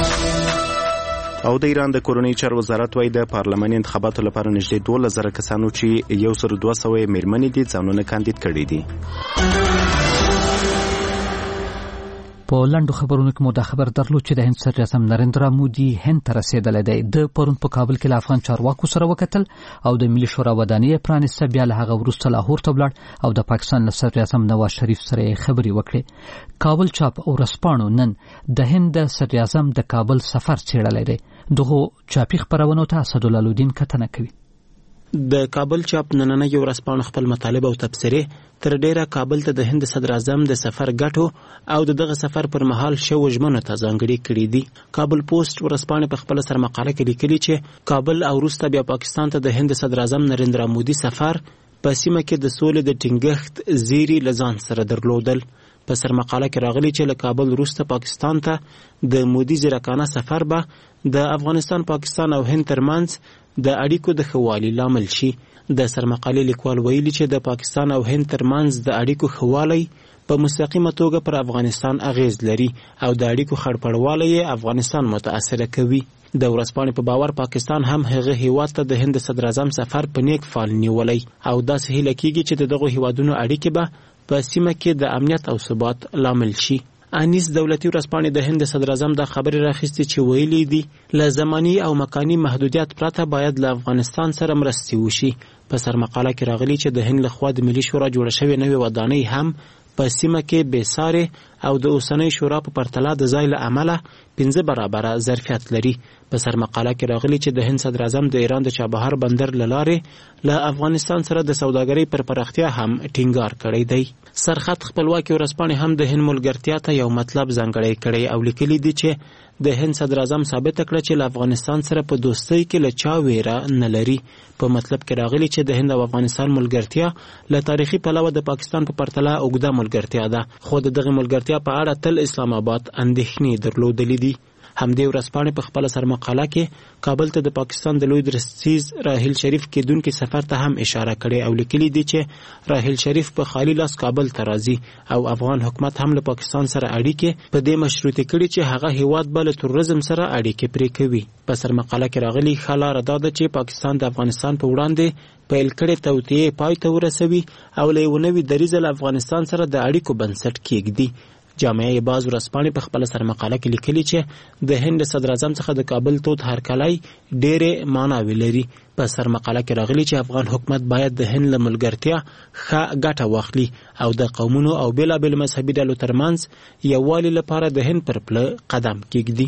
او د ایران د کورنۍ چارو وزارت وايي د پارلماني انتخاباتو لپاره نږدې 12,000 کسانو چې 1200 میرمنې دي ځانونه کاندید کړي دي. په لنډو خبرونو کې مو دا خبر درلود چې د هند صدر اعظم نریندرا مودي هند ته رسیدلی دی. د پرون په کابل کې له افغان چارواکو سره وکتل او د ملي شورا ودانۍ پرانیسته. بیا له هغه وروسته لاهور ته ولاړ او د پاکستان له صدر اعظم نواز شریف سره خبرې وکړې. کابل چاپ او رسپانو نن د هند د صدر اعظم د کابل سفر څېړلی دی. دغه چاپی خبرونو ته اسدالله الدین کتنه کوي. د کابل چاپ نننه یو ورځپاڼه خپل مطالب او تبصرې تر ډیره کابل ته د هند صدر اعظم د سفر ګټو او دغه سفر پر مهال شو ژمنو ته ځانګړي کړي دي. کابل پوسټ ورځپاڼه په خپل سر مقاله کې لیکلي چې کابل او وروسته بیا پاکستان ته د هند صدر اعظم نریندرا مودي سفر په سیمه کې د سولې د ټینګښت زیری لزان سره درلودل. په سر مقاله کې راغلي چې له کابل وروسته پاکستان ته د مودي زیرکانه سفر به د افغانستان پاکستان او هند ترمنځ د اړیکو د ښه والي لامل شي. د سرمقالې لیکوال ویلي چې د پاکستان او هند ترمنځ د اړیکو ښه والی په مستقیمه توګه پر افغانستان اغیز لري او د اړیکو خړپړوالی افغانستان متاثر کوي. د ورځپاڼې په باور پاکستان هم هغه هیواد ته د هند صدر اعظم سفر په نیک فال نیولی او داسې هیله کیږي چې دغه هیوادونو اړیکې به په سیمه کې د امنیت او ثبات لامل شي. انیس دولتي ورځپاڼې د هند صدر اعظم د خبرې راخیستې چې ویلي دي له زماني او مکاني محدودیت پرته باید له افغانستان سره مرستې وشي. په سرمقاله کې راغلي چې د هند لخوا د ملي شورا جوړه شوې نوې ودانۍ هم په سیمه کې بېسارې او د اوسنۍ شورا په پرتله د ځای له امله 15 برابره ظرفیت لري. په سرمقاله کې راغلي چې د هند صدر اعظم د ایران د چابهار بندر له لارې له افغانستان سره د سوداګرۍ پر پراختیا هم ټینګار کړی دی. سرخط خپلواکي ورځپاڼې هم د هند ملګرتیا ته یو مطلب ځانګړی کړی او لیکلي دي چې د هند صدر اعظم ثابته کړه چې له افغانستان سره په دوستۍ کې له چا ویره نه لري. په مطلب کې راغلي چې د هند او افغانستان ملګرتیا له تاریخي پلوه د پاکستان په پرتله اوږده ملګرتیا ده، خو د دغه ملګرتیا په اړه تل اسلام آباد اندېښنې درلودلې دي. همدې ورځپاڼې په خپل سرمقاله کې کابل ته د پاکستان د لوی درستیز راحیل شریف کېدونکي سفر ته هم اشاره کړې او لیکلي دي چې راحیل شریف په خالی لاس کابل ته راځي او افغان حکومت هم له پاکستان سره اړیکې په دې مشروطه کړي چې هغه هیواد به له تروریزم سره اړیکې پرې کوي. په سرمقاله کې راغلي ښه لاره دا ده چې پاکستان د افغانستان په وړاندې پیل کړې توطیې پای ته ورسوي او له یوه نوي دریځه له افغانستان سره د اړیکو بنسټ کېږدي. جامعه باز ورسپانې په خپل سر مقاله کې لیکلي چې د هند صدر اعظم څخه د کابل توت هرکلی ډېرې معناوې لري. په سر مقاله کې راغلي چې افغان حکومت باید د هند له ملګرتیا ښه ګټه واخلي او د قومونو او بېلابېلو مذهبي ډلو ترمنځ یووالي لپاره د هند پر پله قدم کېږدي.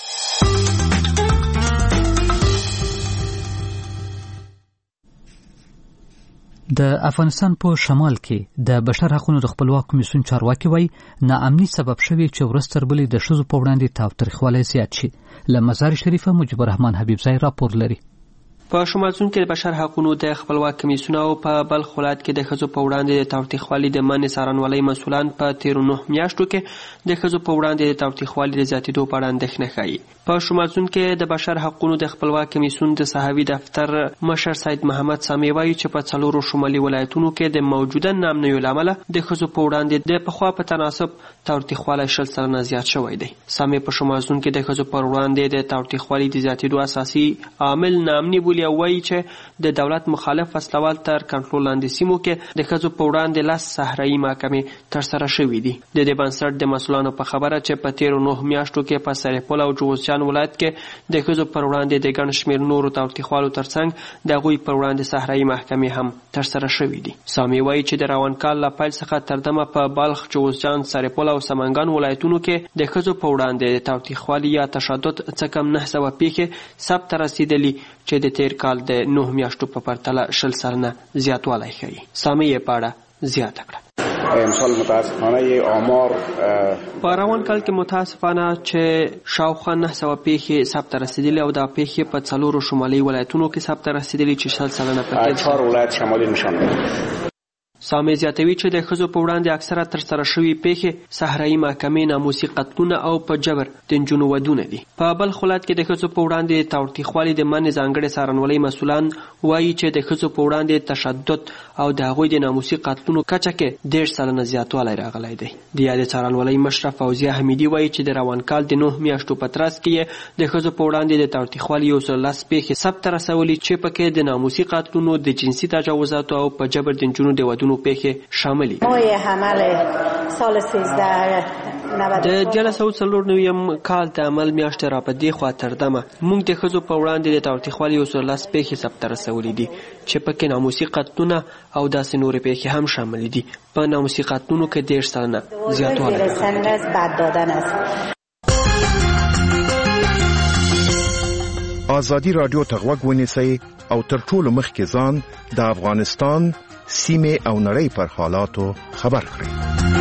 د افغانستان په شمال کې د بشر حقوقو د خپلواک کمیسیون چارواکي وایي ناامني سبب شوی چې ورځ تر بلې د ښځو په وړاندې تاوتریخوالی زیات شي. له مزار شریفه مجيب الرحمن حبیبزی راپور لري. په شمال سون کې د بشر حقوقو د خپلواک کمیسیون او په بلخ ولایت کې د ښځو په وړاندې د تاوتریخوالي د منع څارنوالۍ مسؤلان په تیرو 9 میاشتو کې د ښځو په وړاندې د تاوتریخوالي د زیاتېدو په اړه اندېښنه ښیي. په شمال سون کې د بشر حقوقو د خپلواک کمیسیون د صحوي دفتر مشر سید محمد سامي وایي چې په څلورو شمالي ولایتونو کې د موجوده ناامنیو له امله د ښځو په وړاندې د پخوا په تناسب تاوتریخوالی 60% زیات شوی دی. سامي په شمال سون کې د ښځو پر وړاندې د تاوتریخوالي د زیاتېدو اساسي عامل ناامني بولي او وایي چې د دولت مخالف وسلوال تر کنټرول لاندې سیمو کې د ښځو په وړاندې 10 صحرایي محکمې ترسره شوي دي. د دې بنسټ د مسؤلانو په خبره چې په تیرو 9 میاشتو کې په سرپل او جوزجان ولایت کې د ښځو پر وړاندې د ګڼ شمېر نورو تاوتریخوالو ترڅنګ د هغوی پر وړاندې صحرایي محکمې هم ترسره شوي دي. سامي وایي چې د روان کال له پیل څخه تر دمه په بلخ، جوزجان، سرپل او سمنګان ولایتونو کې د ښځو په وړاندې د تاوتریخوالي یا تشدد څه کم 900 پیښې ثبت رسیدلي چې د تیر کال د 9 میاشتو په پرتله 60% زیاتوالی ښیي. سامي یې په اړه زیاته کړه. امسال متاسفانه یه آمار په روان کال کې متاسفانه چې شاوخوا 900 پیښې ثبت رسیدلي او دا پیښې په څلورو شمالي ولایتونو کې ثبت رسیدلي چې 60% پکې 4 ولایت شمالي نشان دي. سامي زیاتوي چې د ښځو په وړاندې اکثره ترسره شوي پیښې صحرایي محکمې، ناموسي قتلونه او په جبر د نجونو ودونه دي. په بلخ ولایت کې د ښځو په وړاندې تاوتریخوالي د منع ځانګړې څارنوالۍ مسؤلان وایي چې د ښځو په وړاندې تشدد او د هغوی د ناموسي قتلونو کچه کې 10% زیاتوالی راغلی دی. د یادې څارنوالۍ مشره فوزیه حمیدي وایي چې د روان کال د 9 میاشتو په ترڅ کې د ښځو په وړاندې د تاوتریخوالي 110 پیښې ثبت رسولي چې پکې د ناموسي قتلونو، د جنسي تجاوزاتو او په جبر د نجونو د ودونو پیښې شاملي. د 1994 کال د عمل میاشتې را په دې خوا تر دمه موږ د ښځو په وړاندې د تاوتریخوالي 110 پیښې ثبت رسولي دي چې پکې ناموسي قتلونه او داسې نورې پیښې هم شاملي دي. په ناموسي قتلونو کې 10% زیاتوالی آزادی رادیو ته غوږ ونیسئ او تر ټولو مخکې ځان د افغانستان سیمې او نړۍ پر حالاتو خبر کړئ.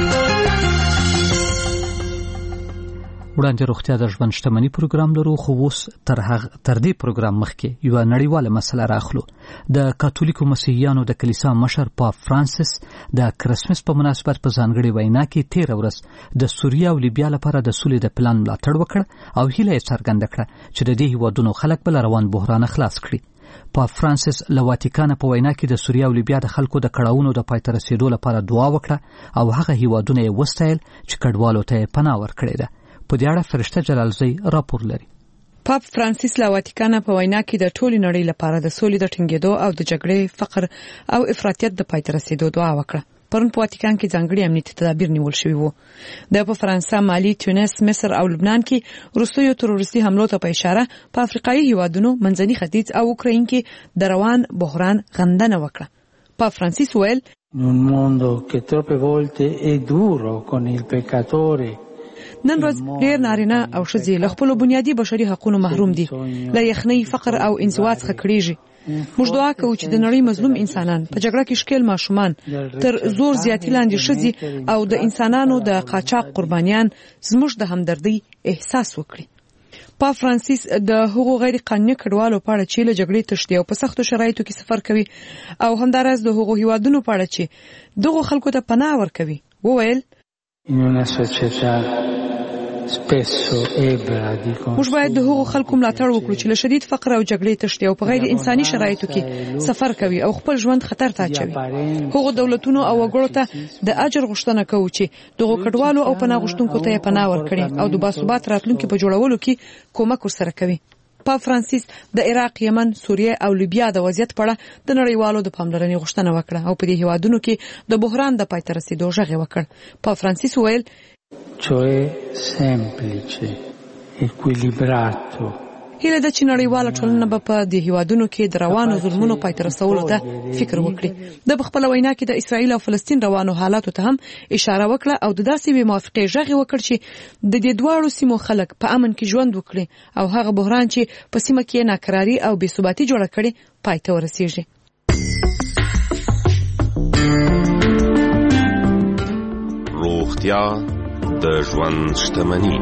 وړاندې روغتیا د ژوند شتمنۍ پروګرام لرو، خو اوس تر دې پروګرام مخکې یو نړیواله مسله راخلو. د کاتولیکو مسیحیانو د کلیسا مشر پاپ فرانسیس د کرسمس په مناسبت په ځانګړې وینا کې 13 ورځ د سوریه او لیبیا لپاره د سولې د پلان ملاتړ وکړ او هیله یې څرګنده کړه چې د دې هیوادونو خلک بل روان بحران خلاص کړي. پاپ فرانسیس له واتیکان په وینا کې د سوریه او لیبیا د خلکو د کړهونو د پای ته رسیدو لپاره دعا وکړه او هغه هیوادونه یې وستایل چې کډوالو ته پناه ورکړي ده. په دې اړه فرشته جلالزی راپور لري. پاپ فرانسیس له واتیکان په وینا کې د ټولې نړۍ لپاره د سولې د ټینګېدو او د جګړې، فقر او افراطیت د پای ته رسیدو دعا وکړه. پرون په واتیکان کې ځانګړي امنیتي تدابیر نیول شوي وو. د په فرانسه، مالی، تونس، مصر او لبنان کې روسیو تروریستي حملو ته په اشاره په افریقایي هیوادونو، منځني ختیځ او اوکراین کې د روان بحران غندنه وکړه. پاپ فرانسیس ویل in un mondo che troppe volte è duro con il peccatore. نن ورځ ډېر نارینه او ښځې له خپلو بنیادي بشري حقوقو محروم دي، له یخنۍ، فقر او انزوا څخه کړېږي. موږ دعا کوو چې د نړۍ مظلوم انسانان، په جګړه کې ښکېل ماشومان، تر زور زیاتي لاندې ښځې او د انسانانو د قاچاق قربانیان زموږ د همدردۍ احساس وکړي. پاپ فرانسیس د هغو غیر قانوني کډوالو په اړه چې له جګړې تښتي او په سختو شرایطو کې سفر کوي او همداراز د هغو هیوادونو په اړه چې دغو خلکو ته پناه ورکوي وویل موږ باید د هغو خلکو ملاتړ وکړو چې له شدید فقر او جګړې تښتي او په غیر انساني شرایطو کې سفر کوي او خپل ژوند خطر ته اچوي. هغو دولتونو او وګړو ته د اجر غوښتنه کوو چې دغو کډوالو او پناه غوښتونکو ته یې پناه ورکړي او د باثبات راتلونکي په جوړولو کې کومک ورسره کوي. پاپ فرانسیس د عراق، یمن، سوریه او لیبیا د وضعیت په اړه د نړیوالو د پاملرنې غوښتنه وکړه او په دې هیوادونو کې د بحران د پای ته رسیدو غږ وکړ. پاپ فرانسیس ویل cioè semplice, equilibrato. هیله ده چې نړیواله ټولنه به په دې هیوادونو کې د روانو ظلمونو پای ته رسولو ته فکر وکړي. د خپل وینا کې د اسرائیل او فلسطین روانو حالاتو ته هم اشاره وکړه او د داسې بې موافقې غږ وکړ چې د دې دواړو سیمو خلک په امن کې ژوند وکړي او هغه بحران چې په سیمه کې ناکراری او بې ثباتي جوړه کړي پای ته ورسیږي. روغتیا د ژوند شتمني.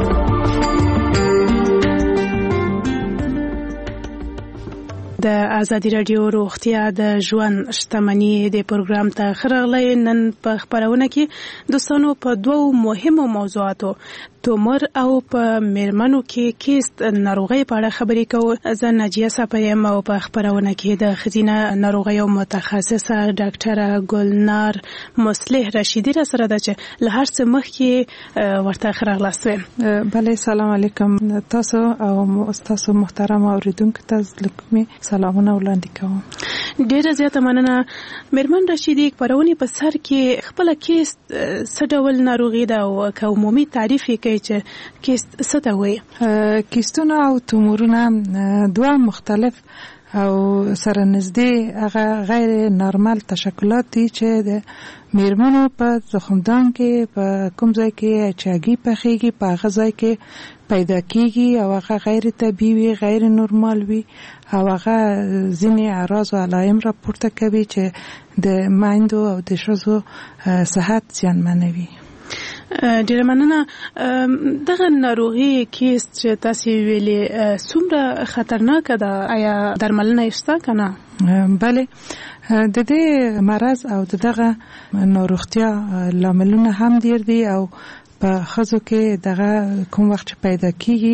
د ازادي رادیو روغتیا د ژوند شتمني د پروګرام ته خرغلی. نن په خبرونه کې دوستانو په دوو مهمو موضوعاتو تومور او په میرمنو کې کیست ناروغي په اړه خبرې کوو. زه ناجیه صاحب او په خبرونه کې د ښځینه ناروغیو متخصصه ډاکټره ګلنار مصلح رشیدی را سره ده چې له هر څه مخکې ورته خرغلاست. بله سلام علیکم تاسو او تاسو محترم اوریدونکو ته لکمه سلامونه وړاندې کوم. ډیره زیاته مننه میرمن رشیدی. خبرونه په سر کې خپل کیست څه ډول ناروغي ده او که عمومي تعریف یې کوي چې کیست څه ته وایي؟ کیستونه او تومورونه دوه مختلف او سره نږدې هغه غیر نارمل تشکلات دي چې د میرمنو په زخمدان کې په کوم ځای کې اچاګي پخېږي په هغه ځای کې پیدا کیږي او هغه غیر طبیعي وي غیر نورمال وي او هغه ځینې اعراض او علائم راپورته کوي چې د میندو او د ښځو صحت زیانمنوي. ډیره مننه. دغه ناروغي کیست چې تاسو ویلي څومره خطرناکه ده؟ آیا درملنه شته کنه؟ بله د دې مرض او دغه ناروغتیا لاملونه هم ډیر دي او په ښځو کې دغه کوم وخت پیدا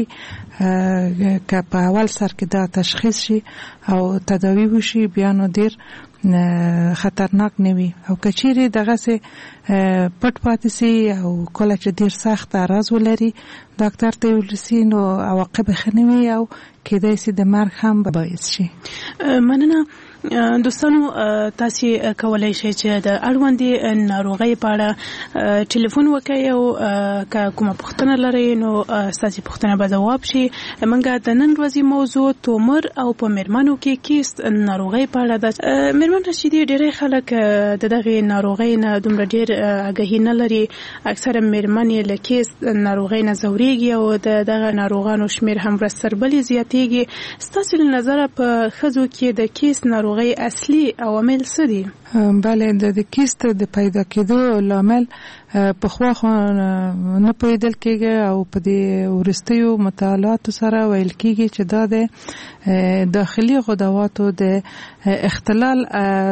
کیږي که په اول سر کې دا تشخیص شي او تداوی وشي بیا نو ډیر خطرناک نه وي او کچېرې دغه سه پټ پاتې سي او کله چې ډیر سخت اعراض ولري ډاکټر ته ورسي نو عواقب خنوي او کېدای سي د مرګ هم باعث شي. مننه. دوستانو تاسو کولای شئ چې د اړوندې ناروغۍ په اړه ټلیفون وکړئ او که کومه پوښتنه لرئ نو ستاسو پوښتنه به ځواب شي. موږ د نن ورځې موضوع تومور او په میرمنو کې کیست ناروغۍ په اړه ده. میرمن رشیدی ډېری خلک د دغه ناروغۍ نه دومره ډېر آګاهي نه لري. اکثره میرمنې له کیست ناروغۍ نه ځورېږي او د دغه ناروغانو شمیر هم ورځ تر بلې زیاتېږي. ستاسو له نظره په ښځو کې د کیست ناروغۍ اصلي عوامل څه دي؟ بله د کیست د پیدا کېدو لامل په خوا نه پیدل کېږي او په دې ورستیو مطالعاتو سره ویل کېږي چې دا د داخلي غدواتو د اختلال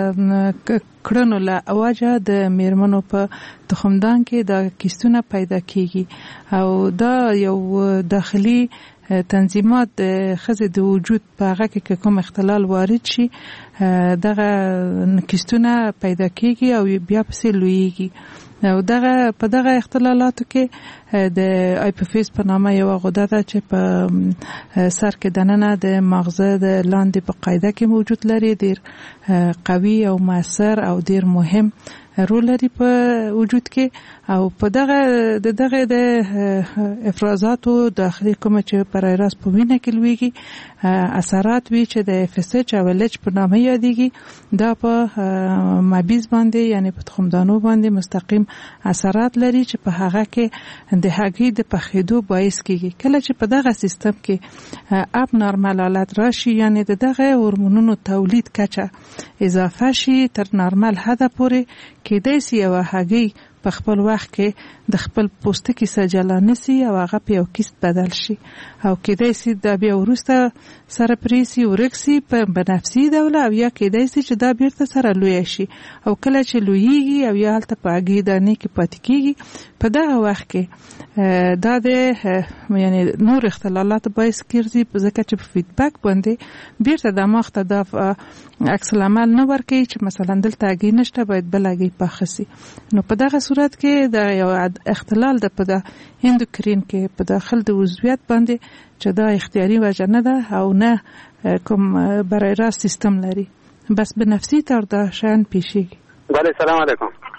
کړنو له اوجه د میرمنو په تخمدان کې د کیستونه پیدا کېږي او دا یو داخلي تنظیمات د ښځې د وجود په هغه کې کوم اختلال وارد شي دغه کیستونه پیدا کېږي او بیا پسې لویږي او په دغه اختلالاتو کې د هایپوفیز په نامه یو غده ده چې په سر کې دننه د مغزه د لاندې په قاعده کې موجود لري. ډیر قوي او موثر او ډیر مهم رول لري په وجود کې او په دغه د افرازاتو داخلي کوم چې پر راس په وینه کې لویږي اثرات وی چې د FSH او LH په نامه یادېږي دا په مابیز باندې یعنی په تخمدانو باندې مستقیم اثرات لري چې په هغه کې د هګۍ د پخېدو باعث کیږي. کله چې په دغه سیستم کې اب نارمال حالت راشي یعنی دغه هورمونونو تولید کچه اضافه شي تر نارمال حد پورې کېدای سي یو هګۍ په خپل وخت کې د خپل پوستکي سجلا نسی او هغه په یو کیست بدل شي او کېدای سي دا بیا ورسته سره پریسي ورکسي په بنفسي ډول او یا کېدای سي چې دا بیرته سره لوی شي او کله چې لویږي او یا هلته په هګۍ دانې کې پاتې کېږي په دغه وخت کې دا د یعنی نور اختلالات باعث ګرځي ځکه چې په فیډبک باندې بیرته دماغ ته د عکس العمل نه ورکوي چې مثلا دلته هګۍ نشته باید بل هګۍ پخه سي. نو په دغه صورت کې د یو اختلال د په د اندوکرین کې په داخل د عضویت باندې چې دا اختیاري وجه نه ده او نه کوم برای راست سیستم لري بس به نفسي طور دا شان پیشیږي. بله سلام علیکم.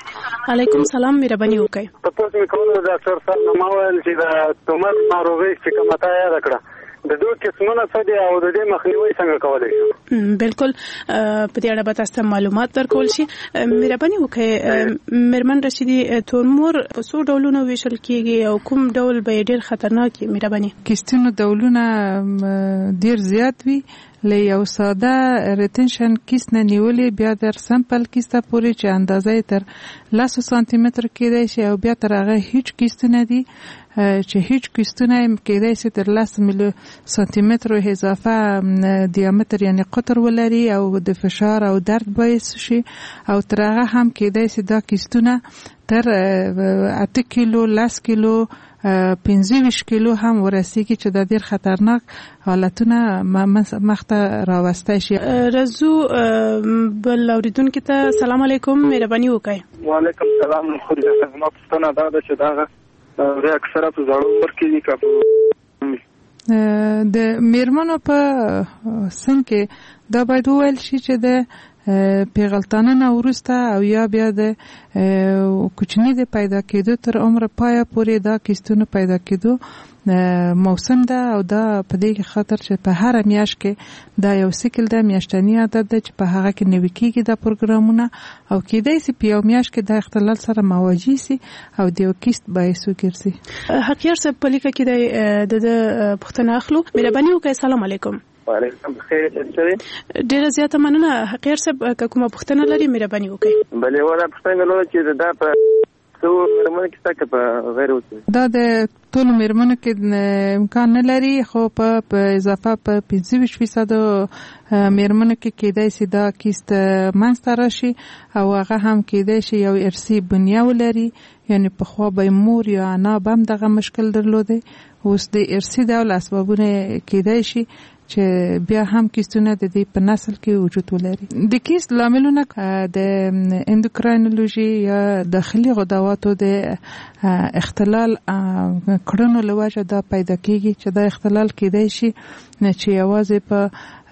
علیکم سلام مهرباني وکړئ. تاسو مې کوله ډاکټر صاحب ما ویل چې د توماس ناروغي چې کومه تا یاد کړه د دوه قسمونه څه دي او د دې مخنیوي څنګه کولای شو؟ بالکل په دې اړه به تاسو معلومات درکول شي. مهرباني وکړئ مرمن رشیدي تومور په څو ډولونو ویشل کیږي او کوم ډول به ډیر خطرناک وي؟ مهرباني. کیستونو ډولونه ډیر زیات وي. له یو ساده ریټنشن کیس نه نیولې بیا در سمپل کیسته پورې چې اندازې تر 10 سانتی متر کېدای شي او بیا تر هغه هیڅ کیستونه دي چې هیڅ کیستونه کېدای شي تر 10 میلی سانتی متر اضافه دیامتر یعنی قطر ولري او د فشار او درد باعث شي او تر هغه هم کېدای شي دا کیستونه تر 8 کیلو 10 کیلو 15 کیلو هم ورسیږي چې د ډیر خطرناک حالتونه مخته راوسته شي. رزو بل اوریدونکو ته سلام علیکم مهرباني وکړئ. وعلیکم السلام. خو دې زما پوښتنه دا ده چې دا د اکثره په زړو ورکې کا د میرمنو په سن کې دا باید وویل شي چې د پیغلتانه نه ورسته او یا بیا د کوچنی د پیدا کېدو تر عمر پای پورې دا کیستونه پیدا کېدو موسم ده او دا په دې خاطر چې په هر میاشت کې دا یو سیکل د میاشتنی عادت ده چې په هغه کې نوي کېږي د پروګرامونه او کېدای شي په یو میاشت کې د اختلال سره مواجه شي او د یو کیست باعث وګرځي. حقیقت څه په لیکه کې د پښتنه اخلو. مهرباني وکړئ. سلام علیکم. وعلیکم خیر. ډیره زیاته مننه. حقیر صاحب کومه پوښتنه لري مهرباني وکړئ. بلې ولا پوښتنه لرم چې دا په څو مرمنو کې تک په غیر وته دا د ټول مرمنو کې امکان نه لري خو په اضافه په 25% مرمنو کې کېدای شي دا کیست منځته راشي او هغه هم کېدای شي یو ارثي بنیه ولري یعنی په خوا به مور یا انا بم دغه مشکل درلوده. اوس د ارثي ډول اسبابونه کېدای شي چې بیا هم کیستونه د دې په نسل کې وجود ولري. د کیست لاملونه د اندوکراینولوژي یا داخلي غدواتو د اختلال کړنو له وجې دا پیدا کیږي چې دا اختلال کېدای شي چې یوازې په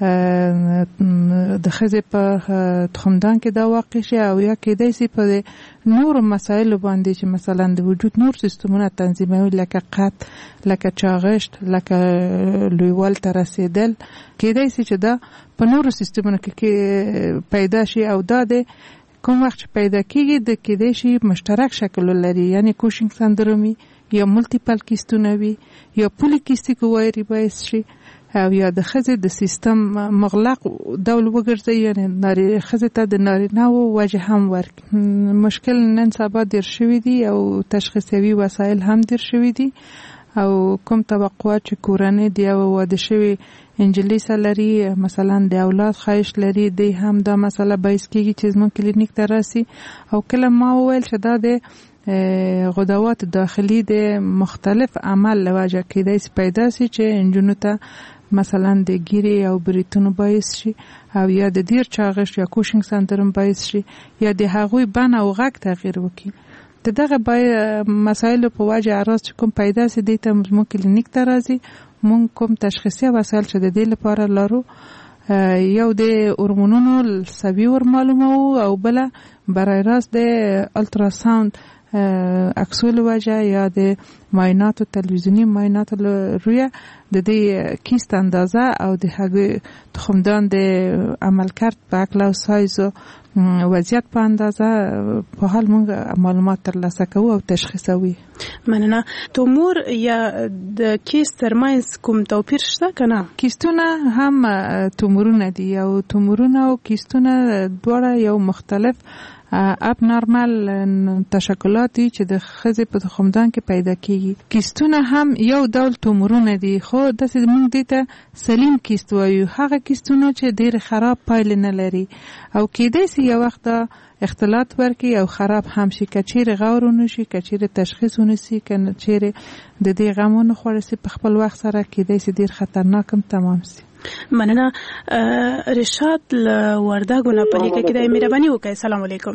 د ښځې په تخمدان کې دا واقع شي او یا کېدای شي په نورو مسایلو باندې چې مثلا د وجود نور سیستمونه تنظیموي لکه قد لکه چاغښت لکه لویوال ته رسېدل کېدای شي چې دا په نورو سیستمونو کې پیدا شي او دا د کوم وخت پیدا کیږي د کېدای شي مشترک شکل لري یعنی کوشینګ سندرومي یا ملټیپل کیستونه وي یا پولی کیستیک وایري باعث شي او یا د ښځې د سیستم مغلق ډول وګرځي یعنی ښځې ته د نارینه‌و وجه هم ورکړي. مشکل نن سبا ډېر شوي دي او تشخیصوي وسایل هم ډېر شوي دي او کوم توقعات چې کورنۍ د یو واده شوي انجلۍ سره لري مثلا د اولاد خواهش لري دی هم دا مسله باعث کېږي چې زموږ کلینیک ته راسي او کله ما وویل چې دا د غدوات داخلي د مختلف عمل له وجه کېدای شي پیدا شي چې نجونو ته مثلا د ګیري او بریتونو باعث شي او یا د ډیر چاغښت یا کوشینګ سندروم باعث شي یا د هغوی بڼه او غږ تغییر وکړي. دغه مسایل په وجه اعراض چې کوم پیدا شي د ته زموږ کلینیک ته راځي مونږ کوم تشخیصي وسایل چې د دې لپاره لرو یو د هورمونونو سوي ور معلومو او بل برای راست د الټراساوند عکسول وجه یا د معایناتو تلویزیونی معایناتو روی د دې کیست اندازه او د هغه تخمدان د عملکرد په اکلا او سایز وضعیت په اندازه په حال موږ معلومات ترلاسه کوو او تشخیصوي. مننه. تومور یا د کیست ترمنځ کوم توپیر شته کنه؟ کیستونه هم تومورونه دي او تومورونه او کیستونه دواړه یو مختلف اب نارمال تشکلات دي چې د ښځې په تخمدان کې پیدا کیږي. کیستونه هم یو ډول تومورونه دي خو داسې موږ دې ته سلیم کیست وایو هغه کیستونه چې ډېر خراب پایله نه لري او کېدای شي یو وخت اختلاط ورکړي او خراب هم شي که چیرې غور ونشي که چیرې تشخیص ونشي که چیرې د دې غم ونه خوړل شي په خپل وخت سره کېدای شي ډېر خطرناک هم تمام شي. مننه. رشاد وردګو نه پلي کې د مهرباني وکړئ. سلام علیکم.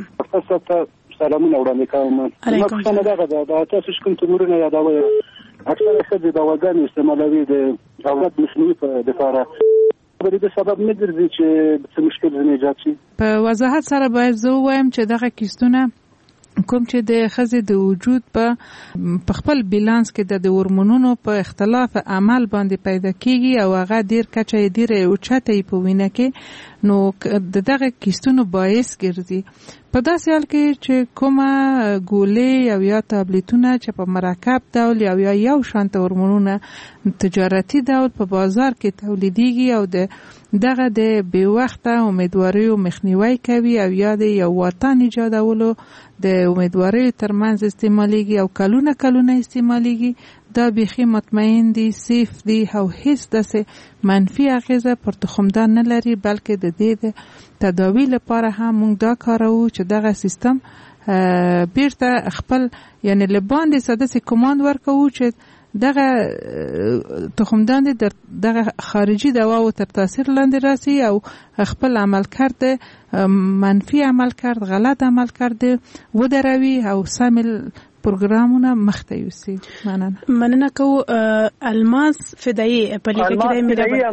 سلامونه وړاندې کوم. علیکم السلام. دا تاسو کوم تمرونه یادوي اکثره ښځې د وګړو استعمالوي د اولاد مصنوعي په لپاره ولې د سبب نه ګرځي چې څه مشکل زنه ایجاد شي؟ په وضاحت سره باید زه وایم چې دغه کیستونه کوم چې د ښځې د وجود په خپل بیلانس کې د هورمونونو په اختلاف عمل باندې پیدا کیږي او هغه ډیر کچه یې ډیره اوچته په وینه کې نو دغه کیستونو باعث ګرځي په داسې حال کې چې کومه ګولې او یا تابلیتونه چې په مرکب ډول او یا یو شانته هورمونونه تجارتي ډول په بازار کې تولیدېږي او دغه د بې وخته امیدواریو مخنیوی کوي او یا د یو واټن ایجادولو د امیدواریو ترمنځ استعمالیږي او کلونه استعمالیږي دا بیخي مطمئن دي سیف دي او هیڅ داسې منفي اغیزه پر تخمدان نه لري بلکې د دې د تداوی لپاره هم موږ دا کاروو چې دغه سیستم بیرته خپل یعنی لباندې ساده کماند ورکوو چې دغه تخمدان دغه خارجي دواو تر تاثیر لاندې راسي او خپل عملکرد منفي عملکرد غلط عملکرد ودروي او سمل پروګرامونه مخته یوسي مننه کو الماس فدایی په لیکه کې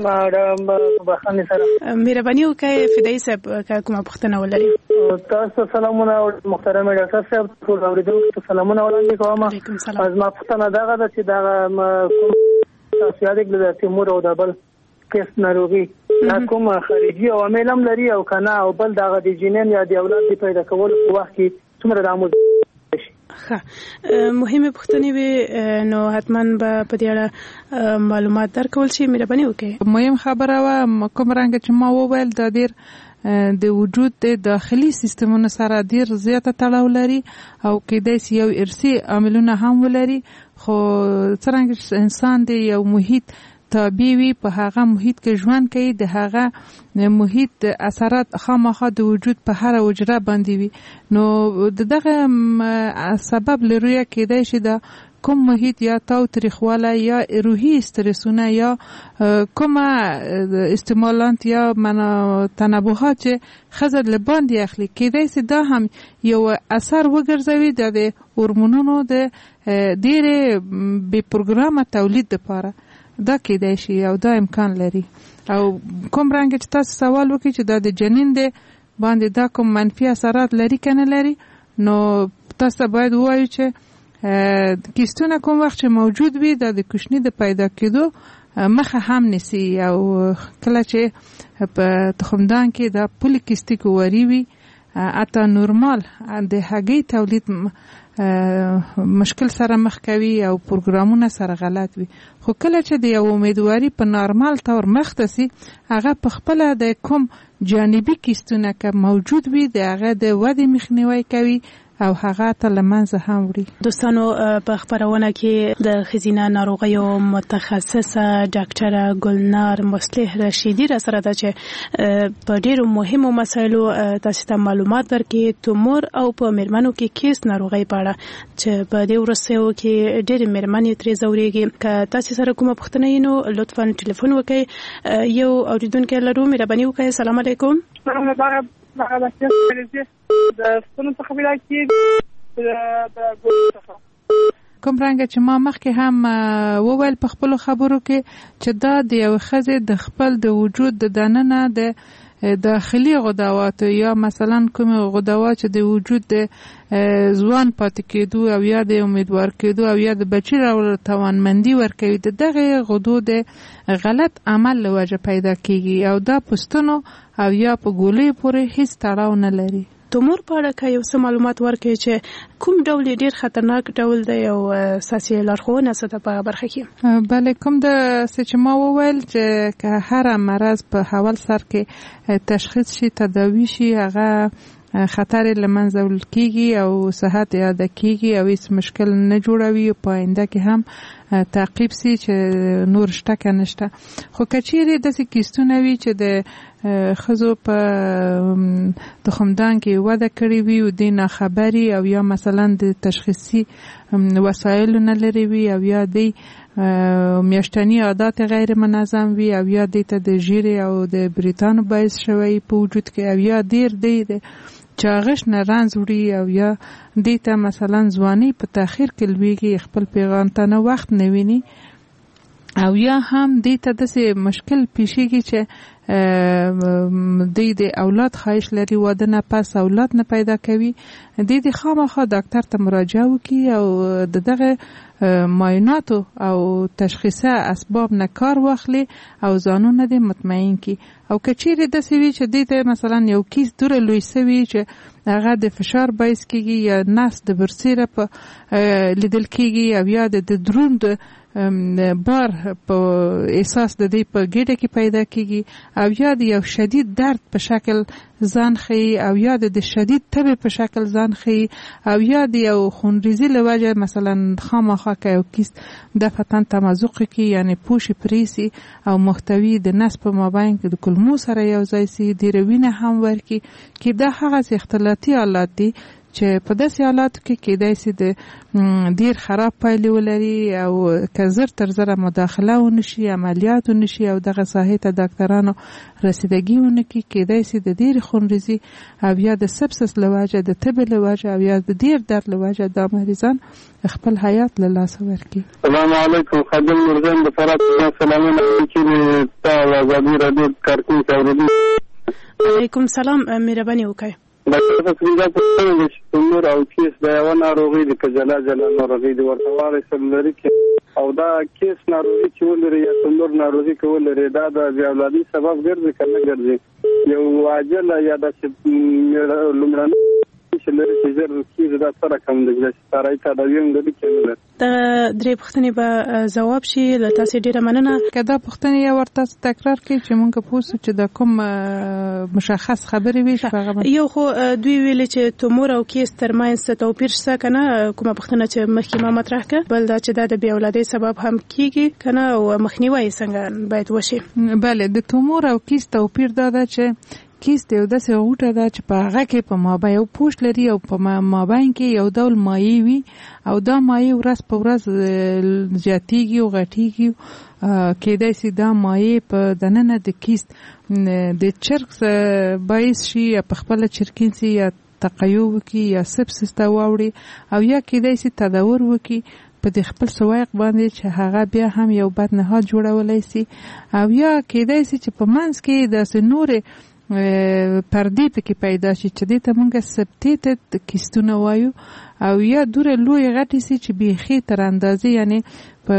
مهرباني وکړئ فدایی صاحب کومه پوښتنه ولري تاسو سلامونه محترم ډاکټر صاحب ټول اوریدونکو سلامونه وړاندې کوم از ما پوښتنه دغه ده چې دا تاسو یاد کړئ د تیمور او د بل کیس ناروغي دا کوم خارجي عوامل هم لري او کنه او بل دغه د جنین یا د اولاد پیدا کول په وخت کې څومره رامو مهمه پوښتنې وي نو حتما به په دې اړه معلومات درکول شي مهرباني وکړئ مهم خبره و کوم رنګ چې ما وویل دا ډیر د وجود د داخلي سیستمونو سره ډیر زیاته تړاو لري او کېدای شي یو ارثي عاملونه هم ولري خو څنګه انسان د یو محیط تابع وي په هغه محیط کې ژوند کوي د هغه محیط اثرات خامخا د وجود په هر حجره باندې وي نو دغه سبب لري کېدای شي د کوم محیط یا تاو تریخواله یا روحي استرسونه یا کومه استعمالات یا تنبهات چې ښځه له باندې اخلي کېدای شي دا هم یو اثر وګرځوي د هورمونونو د ډېرې بې پروګرامه تولید لپاره دا کېدای شي او دا امکان لري او کوم رنګ چې تاسو سوال وکړئ چې دا د جنین دی باندې دا کوم منفي اثرات لري کنه لري نو تاسو باید ووایو چې کیستونه کوم وخت چې موجود وي دا د کوچني د پیدا کېدو مخه هم نسی او کله چې په تخمدان کې دا پولیکیستیک اووری وي اته نورمال د هګۍ تولید مشکل سره مخ کوي او پروګرامونه سره غلط وي خو کله چې د یو امیدواري په نارمال تور مخ ته سي هغه په خپل د کوم جانبي کیستونه که موجود وي د هغه د ودې مخنیوي کوي او هغه ته لمنځه هم وړي دوستانو په خبرونه کې د ښځینه ناروغیو متخصصه ډاکټره ګلنار مصلح رشیدي را سره ده چې په ډیرو مهمو مسایلو تاسو ته معلومات ورکړي تومور او په میرمنو کې کیس ناروغي په اړه چې په دې ورسېو کې ډېر میرمنې ترې ځورېږي که تاسو سره کومه پوښتنه نو لطفا ټلیفون وکړئ یو اوریدونکو لرو مهرباني وکړئ السلام علیکم کوم رنګ چې ما مخکې هم وویل په خپل خبرو کې چې دا د یو ښځې د خپل د وجود د دننه د داخلي غدوات یا مثلا کوم غدوات چې د وجود د ځوان پاتې کېدو او یا د امیدوار کېدو او یا د بچی راوړلو توانمندي ورکوي د دغه غدو د غلط عمل له وجه پیدا کېږي او دا پوستونو او یا په ګولۍ پورې هیڅ تړاو نه لري تومور په اړه که یو څه معلومات ورکړي چې کوم ډول ډیر خطرناک ډول دی او اساسي لارښوونه څه ده په برخه کې بله کوم د څه چې ما وویل چې که هر مرض په اول سر کې تشخیص شي تداوی شي هغه خطر لمنځه وړل کیږي او صحت یاده کیږي او هیڅ مشکل نه جوړوي په آینده کې هم تعقیب سي چې نور شته که نشته خو که چیرې داسې کیستونه وي چې د ښځو په تخمدان کې وده کړې وي او دې ناخبري او یا مثلا د تشخیصي وسایلو نه لري وي او یا دې میاشتني عادات غیر منظم وي او یا دې ته د ژیرې او د بریتانو باعث شوی په وجود کې او یا ډېر دی چاغش نه رنځ وړي او یا دې ته مثلا ځواني په تاخیر کې لویږي خپل پیغام ته نه وخت نه ویني او یا هم دې ته داسې مشکل پیښیږي چې د اولاد خواهش لري، واده نه پس اولاد نه پیدا کوي، د خامخا ډاکټر ته مراجعه وکړي او دغه معایناتو او تشخیصه اسباب نه کار واخلي او ځانونه دې مطمئن کړي. او کچېرې داسې وي چې دې ته مثلا یو کیس دوره لوی سوي چې هغه د فشار باعث کېږي یا نس د برسیره په لیدل کېږي او یا د دروند بار په احساس د دې په ګډه کې پیدا کېږي او یا د یو شدید درد په شکل ځان ښیي او یا د شدید تبې په شکل ځان ښیي او یا د یو خونریزي له وجه مثلا خامخا که یو کیست دفعتاً تمزق کې یعنی پوش پریسي او محتوي د نس په مابین کې د کلمو سره یو ځای سي ډېره وینه هم ورکړي کې دا هغه اختلالاتي حالات دي چې په داسې حالاتو کې کېدای شي د ډېر خراب پایلې ولري او که زر تر زره مداخله ونشي، عملیات ونشي او دغه ساحې ته ډاکټرانو رسیدګي ونه کړي، کېدای شي د ډېرې خونریزي او یا د سپسس له وجه، د تبې له وجه او یا د ډېر درد له وجه دا مریضان خپل حیات له لاسه ورکړي. السلام علیکم. خادم مرزان د فرات سلامونه چې تاسو آزادي رادیو کارکون ته علیکم سلام. مهرباني وکړئ. دا څنګه په تمور او کیس د یو ناروغي د کجلا ناروغي د ورتواري سملري کې او دا کیس ناروغي چې ولري یا تمور ناروغي کې ولري دا د اولادي سبب ګرځي کنه ګرځي یو عاجل یا د لمړن چې لري چې زر کې دا سره کم د سره ته دا ویم د کې دا درې پوښتنې به جواب شي. له تاسو ډیره مننه. کدا پوښتنې یا ورته تکرار کړئ چې مونږ پوښتنه چې دا کوم مشخص خبرې وي شغه یو خو دوی ویل چې تمور او کیس ترمنځ توپیر شته کنه، کومه پوښتنه چې مخکې ما مطرح کړه، بل دا چې دا د بې اولادۍ سبب هم کیږي کنه او مخنیوي څنګه باید وشي. بله، د تمور او کیس توپیر دا ده چې کیس یو داسې غوټه ده چې په هغه کې په مابین یو پوښ لري او په مابین کې یو ډول مایع وي او دا مایع ورځ په ورځ زیاتیږي او غټیږي. کېدای شي دا مایع په دننه د کیس د چرګ باعث شي یا په خپله چرکین سي یا تقیو وکړي یا سپسس ته واوړي او یا کېدای شي تداور وکړي په د خپل سوایق باندې چې هغه بیا هم یو بد نهاد جوړولی سي او یا کېدای شي چې په منځ کې داسې نورې پردې پکې پیدا شي چې دې ته مونږ سبتیټډ کیستونه وایو او یا دوره لوی غټې سي چې بیخي تر اندازې یعنی په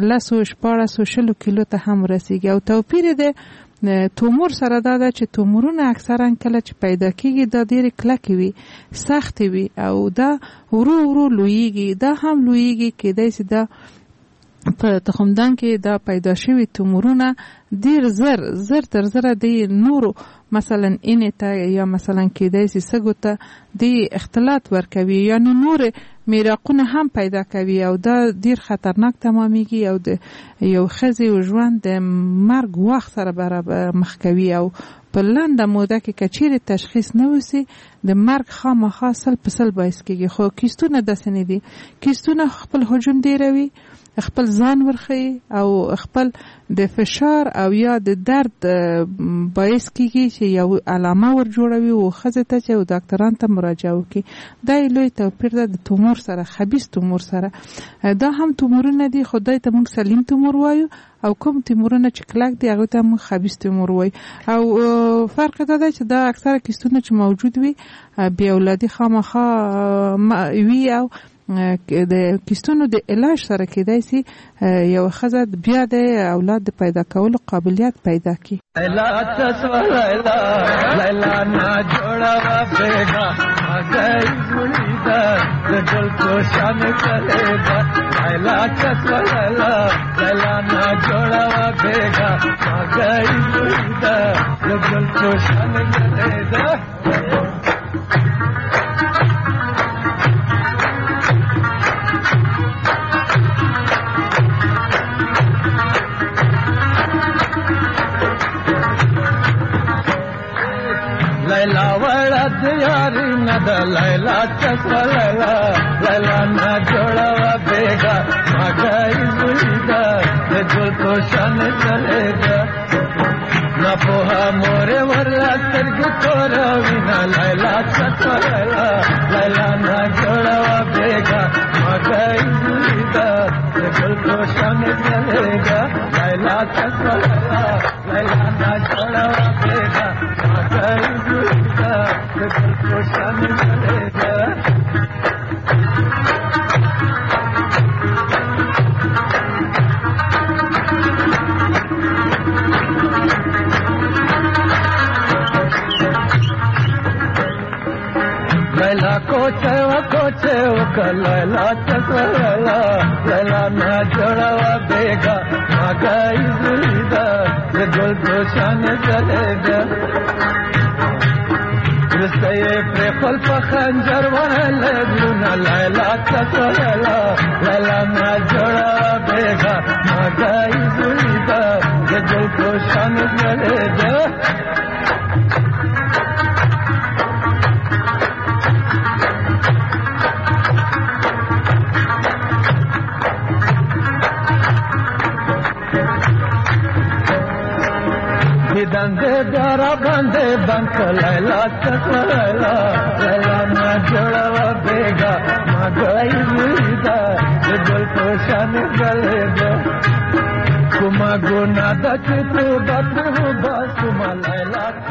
1400 کیلو ته هم رسیږي. او توپیر د تومور سره دا ده چې تومورونه اکثرا کله چې پیدا کیږي دا ډېر کلک وي، سخت وي او دا ورو ورو لویږي. دا هم لویږي کېدای شي دا په تخمدان کې دا پیدا شوی تومورونه ډېر زر تر زره د نورو مثلا اینته یا مثلا کېدای شي سږو ته د اختلاط ورکوي یا نور میراقونه هم پیدا کوي او دا ډېر خطرناک تمامېږي او د یو ښځې ژوند د مرګ وخت سره برابر مخ کوي او په لنډه موده کې که چیرې تشخیص نه وسي د مرګ خامخا سل په سل باعث کېږي. خو کیستونه داسې نه دي. کیستونه خپل حجم ډېروي، خپل ځان ورخي او خپل د فشار او یا د درد باعث کیږي چې یو علامه ور جوړوي او ښځه ته چې ډاکټران ته مراجعه وکړي. دا لوی توپیر ده د تومور سره، خبيث تومور سره. دا هم تومورونه دي، خدای ته موږ سلیم تومور وایو او کوم تومورونه چې کلک دي هغه ته موږ خبيث تومور وایو. او فرق دا ده چې دا اکثره کیستونه چې موجود وي بې اولادي خامخا وي او د کیستونو د علاج سره کېدای شي یو ښځه بیا د اولاد د پیدا کولو قابلیت پیدا کړي. لیلا نا جوړا بیگا اگئی زړیدا د ټول کو شان کړهدا لیلا تسولا لیلا نا جوړا بیگا اگئی زړیدا د ټول کو شان کړهدا. لیلا وړه دیاري نه ده لیلا چسولا لیلا نه جوړه بیگا اگئی زړیدا د ټول کو شان کړهدا. نه په مورې ورلا سترګې تور وینا لیلا چسولا لیلا نه جوړه بیگا اگئی زړیدا د ټول کو شان کړهدا. कोचे लैला चसला लैला ना जोड़वा बेगा मगाई जुलीदा ये गुल रोशन जलेगा रस्ते पे फल पखंजर वाले लूना लैला चसला लैला ना जोड़वा बेगा मगाई जुलीदा ये गुल रोशन जलेगा दंदे द्वारा बंदे बंक लैला चसला लैला ना जोड़वा बेगा मगाई जुलीदा ये गुल रोशन जलेगा कुमा गुना दच तू बत हो बस कुमा लैला